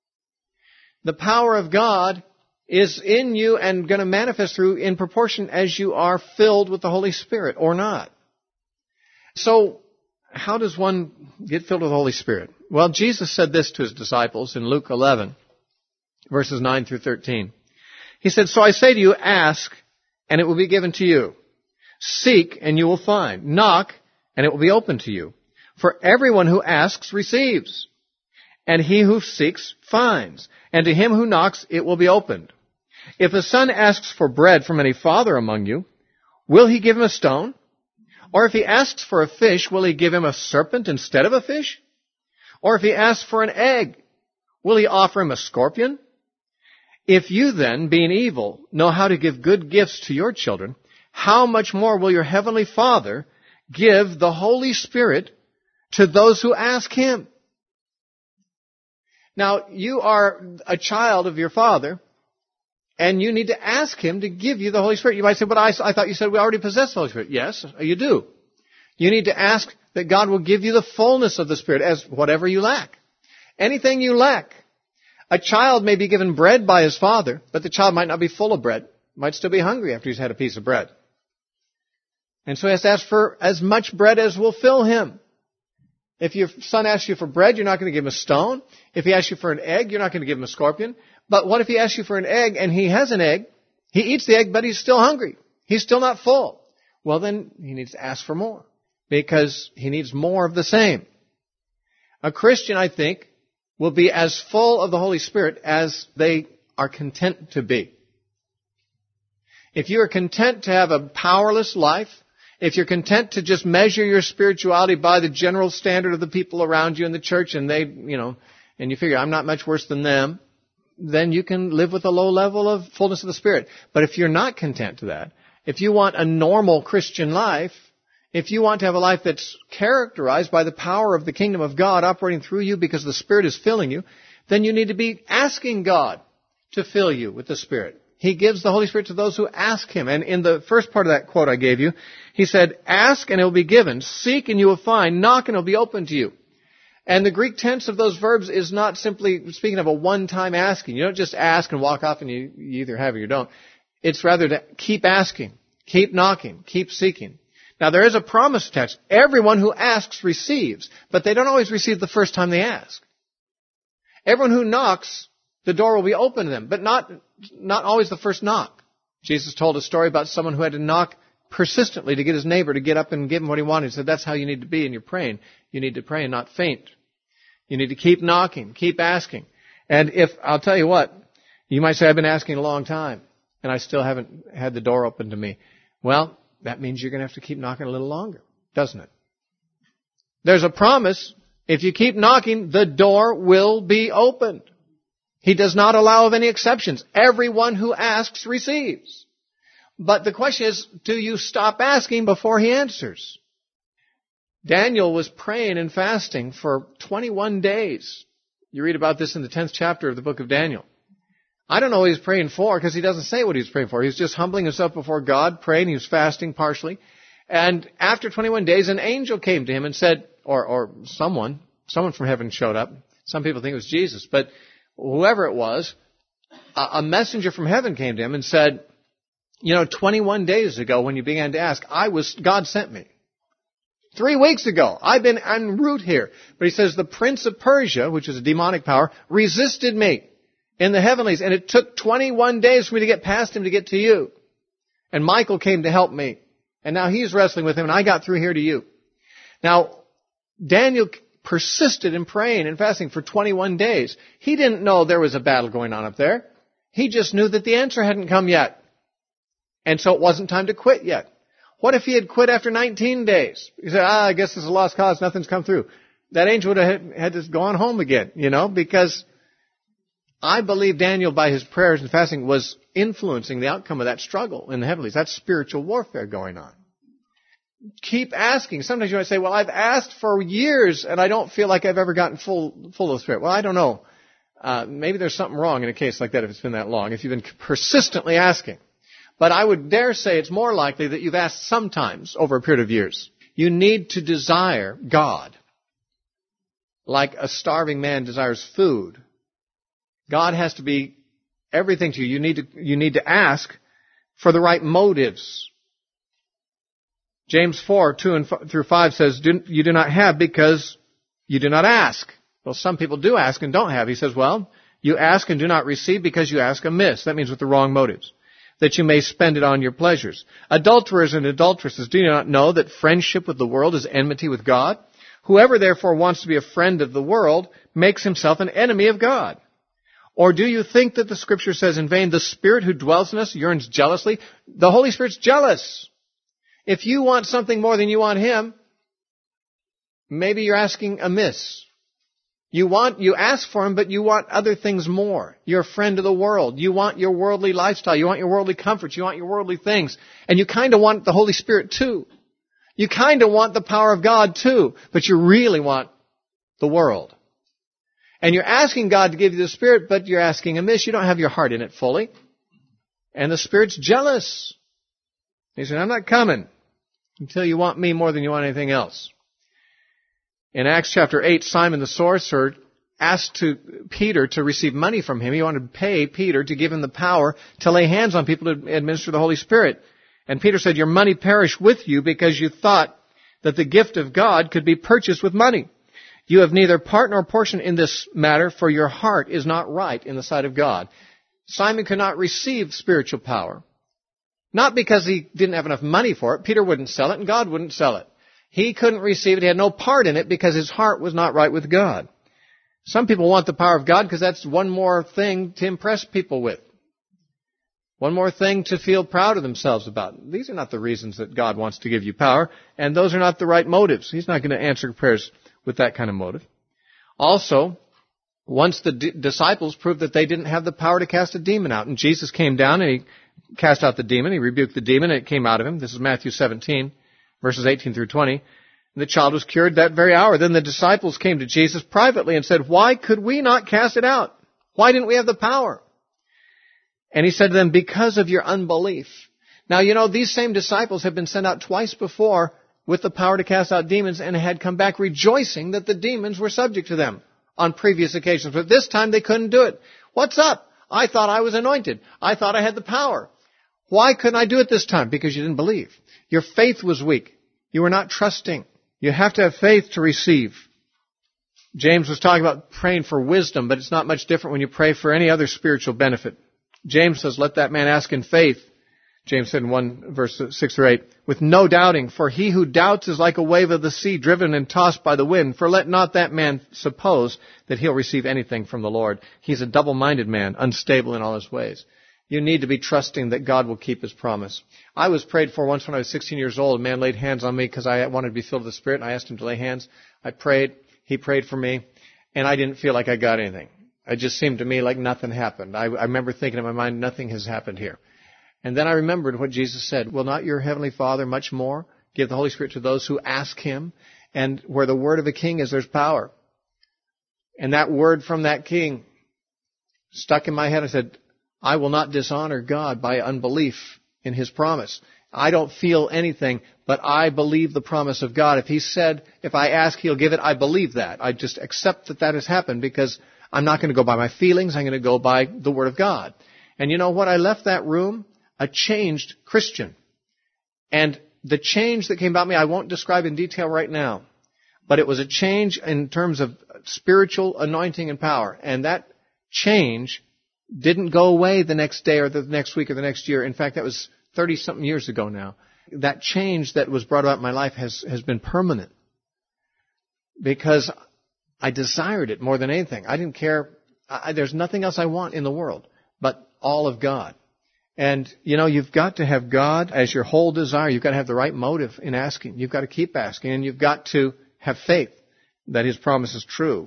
The power of God is in you and going to manifest through in proportion as you are filled with the Holy Spirit or not. So, how does one get filled with the Holy Spirit? Well, Jesus said this to His disciples in Luke 11, verses 9 through 13. He said, "So I say to you, ask, and it will be given to you. Seek, and you will find. Knock, and it will be opened to you. For everyone who asks receives, and he who seeks finds, and to him who knocks it will be opened. If a son asks for bread from any father among you, will he give him a stone? Or if he asks for a fish, will he give him a serpent instead of a fish? Or if he asks for an egg, will he offer him a scorpion? If you then, being evil, know how to give good gifts to your children, how much more will your heavenly Father give the Holy Spirit to those who ask Him? Now, you are a child of your Father, and you need to ask Him to give you the Holy Spirit. You might say, but I thought you said we already possess the Holy Spirit. Yes, you do. You need to ask that God will give you the fullness of the Spirit as whatever you lack. Anything you lack. A child may be given bread by his father, but the child might not be full of bread. Might still be hungry after he's had a piece of bread. And so he has to ask for as much bread as will fill him. If your son asks you for bread, you're not going to give him a stone. If he asks you for an egg, you're not going to give him a scorpion. But what if he asks you for an egg and he has an egg? He eats the egg, but he's still hungry. He's still not full. Well, then he needs to ask for more because he needs more of the same. A Christian, I think, will be as full of the Holy Spirit as they are content to be. If you are content to have a powerless life, if you're content to just measure your spirituality by the general standard of the people around you in the church and they, and you figure, I'm not much worse than them, then you can live with a low level of fullness of the Spirit. But if you're not content to that, if you want a normal Christian life, if you want to have a life that's characterized by the power of the kingdom of God operating through you because the Spirit is filling you, then you need to be asking God to fill you with the Spirit. He gives the Holy Spirit to those who ask Him. And in the first part of that quote I gave you, He said, ask and it will be given. Seek and you will find. Knock and it will be open to you. And the Greek tense of those verbs is not simply speaking of a one-time asking. You don't just ask and walk off and you either have or you don't. It's rather to keep asking, keep knocking, keep seeking. Now, there is a promise attached. Everyone who asks receives, but they don't always receive the first time they ask. Everyone who knocks, the door will be open to them, but not always the first knock. Jesus told a story about someone who had to knock persistently to get his neighbor to get up and give him what he wanted. He said, that's how you need to be in your praying. You need to pray and not faint. You need to keep knocking, keep asking. And I'll tell you what, you might say, I've been asking a long time, and I still haven't had the door open to me. Well, that means you're going to have to keep knocking a little longer, doesn't it? There's a promise. If you keep knocking, the door will be opened. He does not allow of any exceptions. Everyone who asks receives. But the question is, do you stop asking before He answers? Daniel was praying and fasting for 21 days. You read about this in the 10th chapter of the book of Daniel. I don't know what he's praying for because he doesn't say what he's praying for. He's just humbling himself before God, praying. He was fasting partially. And after 21 days, an angel came to him and said, or someone from heaven showed up. Some people think it was Jesus, but whoever it was, a messenger from heaven came to him and said, 21 days ago when you began to ask, God sent me. 3 weeks ago, I've been en route here. But he says, the prince of Persia, which is a demonic power, resisted me in the heavenlies, and it took 21 days for me to get past him to get to you. And Michael came to help me. And now he's wrestling with him, and I got through here to you. Now, Daniel persisted in praying and fasting for 21 days. He didn't know there was a battle going on up there. He just knew that the answer hadn't come yet. And so it wasn't time to quit yet. What if he had quit after 19 days? He said, I guess it's a lost cause, nothing's come through. That angel would have had to go on home again, because I believe Daniel, by his prayers and fasting, was influencing the outcome of that struggle in the heavenlies. That's spiritual warfare going on. Keep asking. Sometimes you might say, well, I've asked for years and I don't feel like I've ever gotten full of the Spirit. Well, I don't know. Maybe there's something wrong in a case like that if it's been that long, if you've been persistently asking. But I would dare say it's more likely that you've asked sometimes over a period of years. You need to desire God like a starving man desires food. God has to be everything to you. You need to ask for the right motives. James 4, 2 through 5 says, you do not have because you do not ask. Well, some people do ask and don't have. He says, well, you ask and do not receive because you ask amiss. That means with the wrong motives, that you may spend it on your pleasures. Adulterers and adulteresses, do you not know that friendship with the world is enmity with God? Whoever therefore wants to be a friend of the world makes himself an enemy of God. Or do you think that the Scripture says in vain, the Spirit who dwells in us yearns jealously? The Holy Spirit's jealous. If you want something more than you want Him, maybe you're asking amiss. You ask for Him, but you want other things more. You're a friend of the world. You want your worldly lifestyle. You want your worldly comforts. You want your worldly things. And you kind of want the Holy Spirit too. You kind of want the power of God too, but you really want the world. And you're asking God to give you the Spirit, but you're asking amiss. You don't have your heart in it fully. And the Spirit's jealous. He said, I'm not coming until you want me more than you want anything else. In Acts chapter 8, Simon the sorcerer asked Peter to receive money from him. He wanted to pay Peter to give him the power to lay hands on people to administer the Holy Spirit. And Peter said, your money perished with you because you thought that the gift of God could be purchased with money. You have neither part nor portion in this matter, for your heart is not right in the sight of God. Simon could not receive spiritual power. Not because he didn't have enough money for it. Peter wouldn't sell it and God wouldn't sell it. He couldn't receive it. He had no part in it because his heart was not right with God. Some people want the power of God because that's one more thing to impress people with. One more thing to feel proud of themselves about. These are not the reasons that God wants to give you power, and those are not the right motives. He's not going to answer prayers with that kind of motive. Also, once the disciples proved that they didn't have the power to cast a demon out, and Jesus came down and He cast out the demon, He rebuked the demon, and it came out of him. This is Matthew 17, verses 18 through 20. And the child was cured that very hour. Then the disciples came to Jesus privately and said, why could we not cast it out? Why didn't we have the power? And He said to them, because of your unbelief. Now, you know, these same disciples have been sent out twice before with the power to cast out demons and had come back rejoicing that the demons were subject to them on previous occasions. But this time they couldn't do it. What's up? I thought I was anointed. I thought I had the power. Why couldn't I do it this time? Because you didn't believe. Your faith was weak. You were not trusting. You have to have faith to receive. James was talking about praying for wisdom, but it's not much different when you pray for any other spiritual benefit. James says, let that man ask in faith. James said in 1 verse 6 or 8, with no doubting, for he who doubts is like a wave of the sea driven and tossed by the wind. For let not that man suppose that he'll receive anything from the Lord. He's a double-minded man, unstable in all his ways. You need to be trusting that God will keep His promise. I was prayed for once when I was 16 years old. A man laid hands on me because I wanted to be filled with the Spirit, and I asked him to lay hands. I prayed. He prayed for me, and I didn't feel like I got anything. It just seemed to me like nothing happened. I remember thinking in my mind, nothing has happened here. And then I remembered what Jesus said, will not your Heavenly Father much more give the Holy Spirit to those who ask Him? And where the word of a king is, there's power. And that word from that king stuck in my head. I said, I will not dishonor God by unbelief in His promise. I don't feel anything, but I believe the promise of God. If He said, if I ask, He'll give it, I believe that. I just accept that that has happened because I'm not going to go by my feelings. I'm going to go by the Word of God. And you know what? I left that room a changed Christian. And the change that came about me, I won't describe in detail right now. But it was a change in terms of spiritual anointing and power. And that change didn't go away the next day or the next week or the next year. In fact, that was 30-something years ago now. That change that was brought about in my life has been permanent. Because I desired it more than anything. I didn't care. There's nothing else I want in the world but all of God. And, you know, you've got to have God as your whole desire. You've got to have the right motive in asking. You've got to keep asking. And you've got to have faith that His promise is true.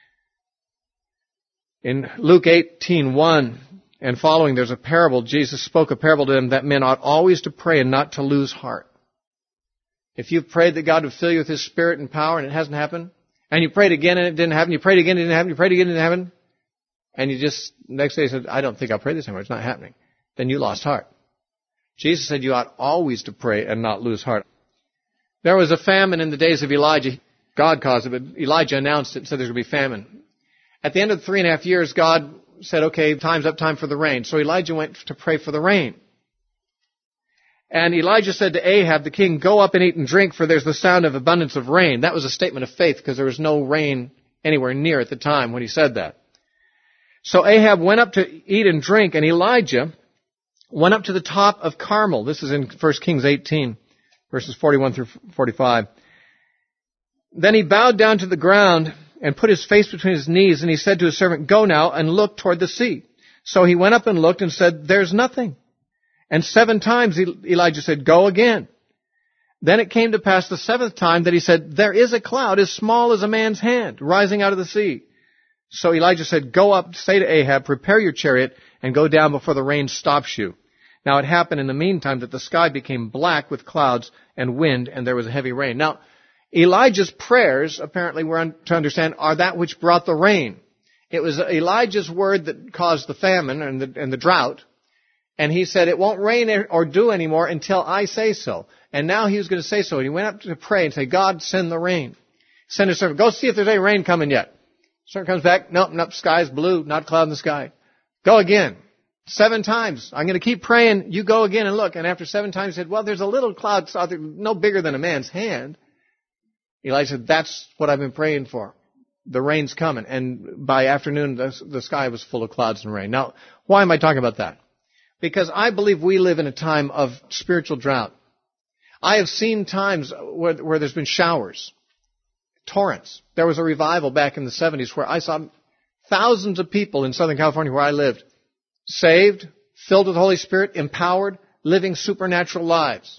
In Luke 18:1 and following, there's a parable. Jesus spoke a parable to them that men ought always to pray and not to lose heart. If you've prayed that God would fill you with His Spirit and power and it hasn't happened, and you prayed again and it didn't happen, you prayed again and it didn't happen, you prayed again and it didn't happen, and you just next day said, I don't think I'll pray this anymore, it's not happening, then you lost heart. Jesus said you ought always to pray and not lose heart. There was a famine in the days of Elijah. God caused it, but Elijah announced it and said there's going to be famine. At the end of the 3.5 years, God said, okay, time's up, time for the rain. So Elijah went to pray for the rain. And Elijah said to Ahab, the king, go up and eat and drink, for there's the sound of abundance of rain. That was a statement of faith because there was no rain anywhere near at the time when he said that. So Ahab went up to eat and drink, and Elijah went up to the top of Carmel. This is in 1 Kings 18, verses 41 through 45. Then he bowed down to the ground and put his face between his knees, and he said to his servant, go now and look toward the sea. So he went up and looked and said, there's nothing. And 7 times Elijah said, go again. Then it came to pass the 7th time that he said, there is a cloud as small as a man's hand rising out of the sea. So Elijah said, go up, say to Ahab, prepare your chariot and go down before the rain stops you. Now it happened in the meantime that the sky became black with clouds and wind, and there was a heavy rain. Now, Elijah's prayers, apparently we're to understand, are that which brought the rain. It was Elijah's word that caused the famine and the drought. And he said, it won't rain or do anymore until I say so. And now he was going to say so. And he went up to pray and say, God, send the rain. Send a servant. Go see if there's any rain coming yet. Servant comes back. Nope, sky's blue, not cloud in the sky. Go again. 7 times. I'm going to keep praying. You go again and look. And after 7 times, he said, well, there's a little cloud out there, no bigger than a man's hand. Elijah said, that's what I've been praying for. The rain's coming. And by afternoon, the sky was full of clouds and rain. Now, why am I talking about that? Because I believe we live in a time of spiritual drought. I have seen times where there's been showers, torrents. There was a revival back in the 70s where I saw thousands of people in Southern California where I lived, saved, filled with the Holy Spirit, empowered, living supernatural lives.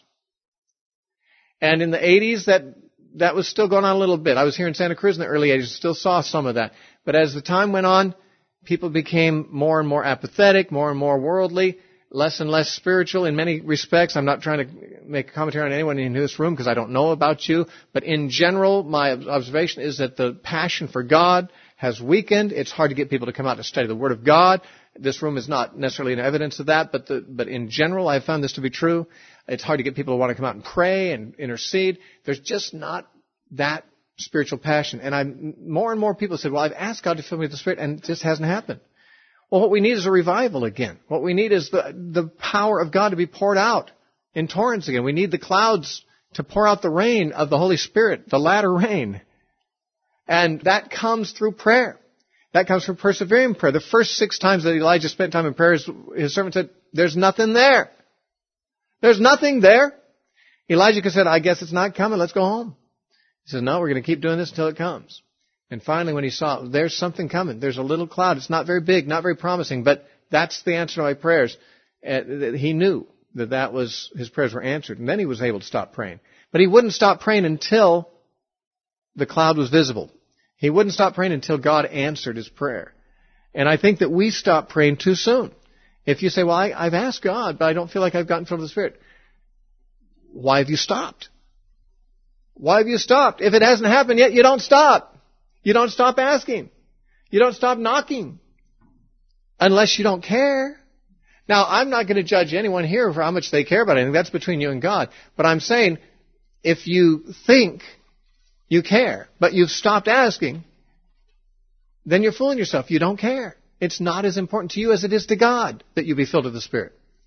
And in the 80s, that was still going on a little bit. I was here in Santa Cruz in the early 80s, still saw some of that. But as the time went on, people became more and more apathetic, more and more worldly, less and less spiritual in many respects. I'm not trying to make a commentary on anyone in this room because I don't know about you. But in general, my observation is that the passion for God has weakened. It's hard to get people to come out to study the Word of God. This room is not necessarily an evidence of that, but in general, I've found this to be true. It's hard to get people to want to come out and pray and intercede. There's just not that spiritual passion. And more and more people said, well, I've asked God to fill me with the Spirit, and it just hasn't happened. Well, what we need is a revival again. What we need is the power of God to be poured out in torrents again. We need the clouds to pour out the rain of the Holy Spirit, the latter rain. And that comes through prayer. That comes from persevering prayer. The first 6 times that Elijah spent time in prayer, his servant said, there's nothing there. There's nothing there. Elijah said, I guess it's not coming. Let's go home. He says, no, we're going to keep doing this until it comes. And finally, when he saw, there's something coming. There's a little cloud. It's not very big, not very promising, but that's the answer to my prayers. He knew that was, his prayers were answered. And then he was able to stop praying. But he wouldn't stop praying until the cloud was visible. He wouldn't stop praying until God answered his prayer. And I think that we stop praying too soon. If you say, well, I've asked God, but I don't feel like I've gotten filled with the Spirit. Why have you stopped? Why have you stopped? If it hasn't happened yet, you don't stop. You don't stop asking. You don't stop knocking. Unless you don't care. Now, I'm not going to judge anyone here for how much they care about anything. That's between you and God. But I'm saying, if you think you care, but you've stopped asking, then you're fooling yourself. You don't care. It's not as important to you as it is to God that you be filled with the Spirit.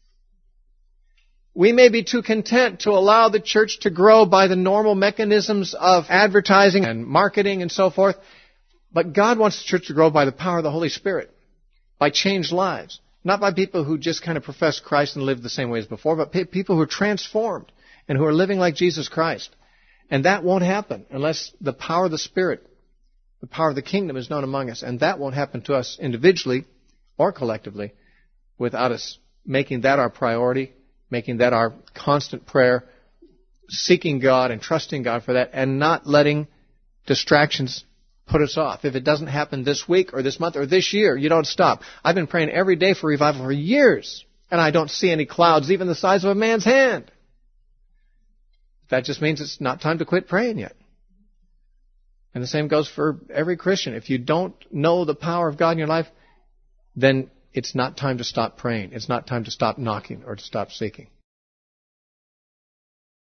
We may be too content to allow the church to grow by the normal mechanisms of advertising and marketing and so forth. But God wants the church to grow by the power of the Holy Spirit, by changed lives. Not by people who just kind of profess Christ and live the same way as before, but people who are transformed and who are living like Jesus Christ. And that won't happen unless the power of the Spirit, the power of the kingdom is known among us. And that won't happen to us individually or collectively without us making that our priority, making that our constant prayer, seeking God and trusting God for that, and not letting distractions put us off. If it doesn't happen this week or this month or this year, you don't stop. I've been praying every day for revival for years, and I don't see any clouds even the size of a man's hand. That just means it's not time to quit praying yet. And the same goes for every Christian. If you don't know the power of God in your life, then it's not time to stop praying. It's not time to stop knocking or to stop seeking.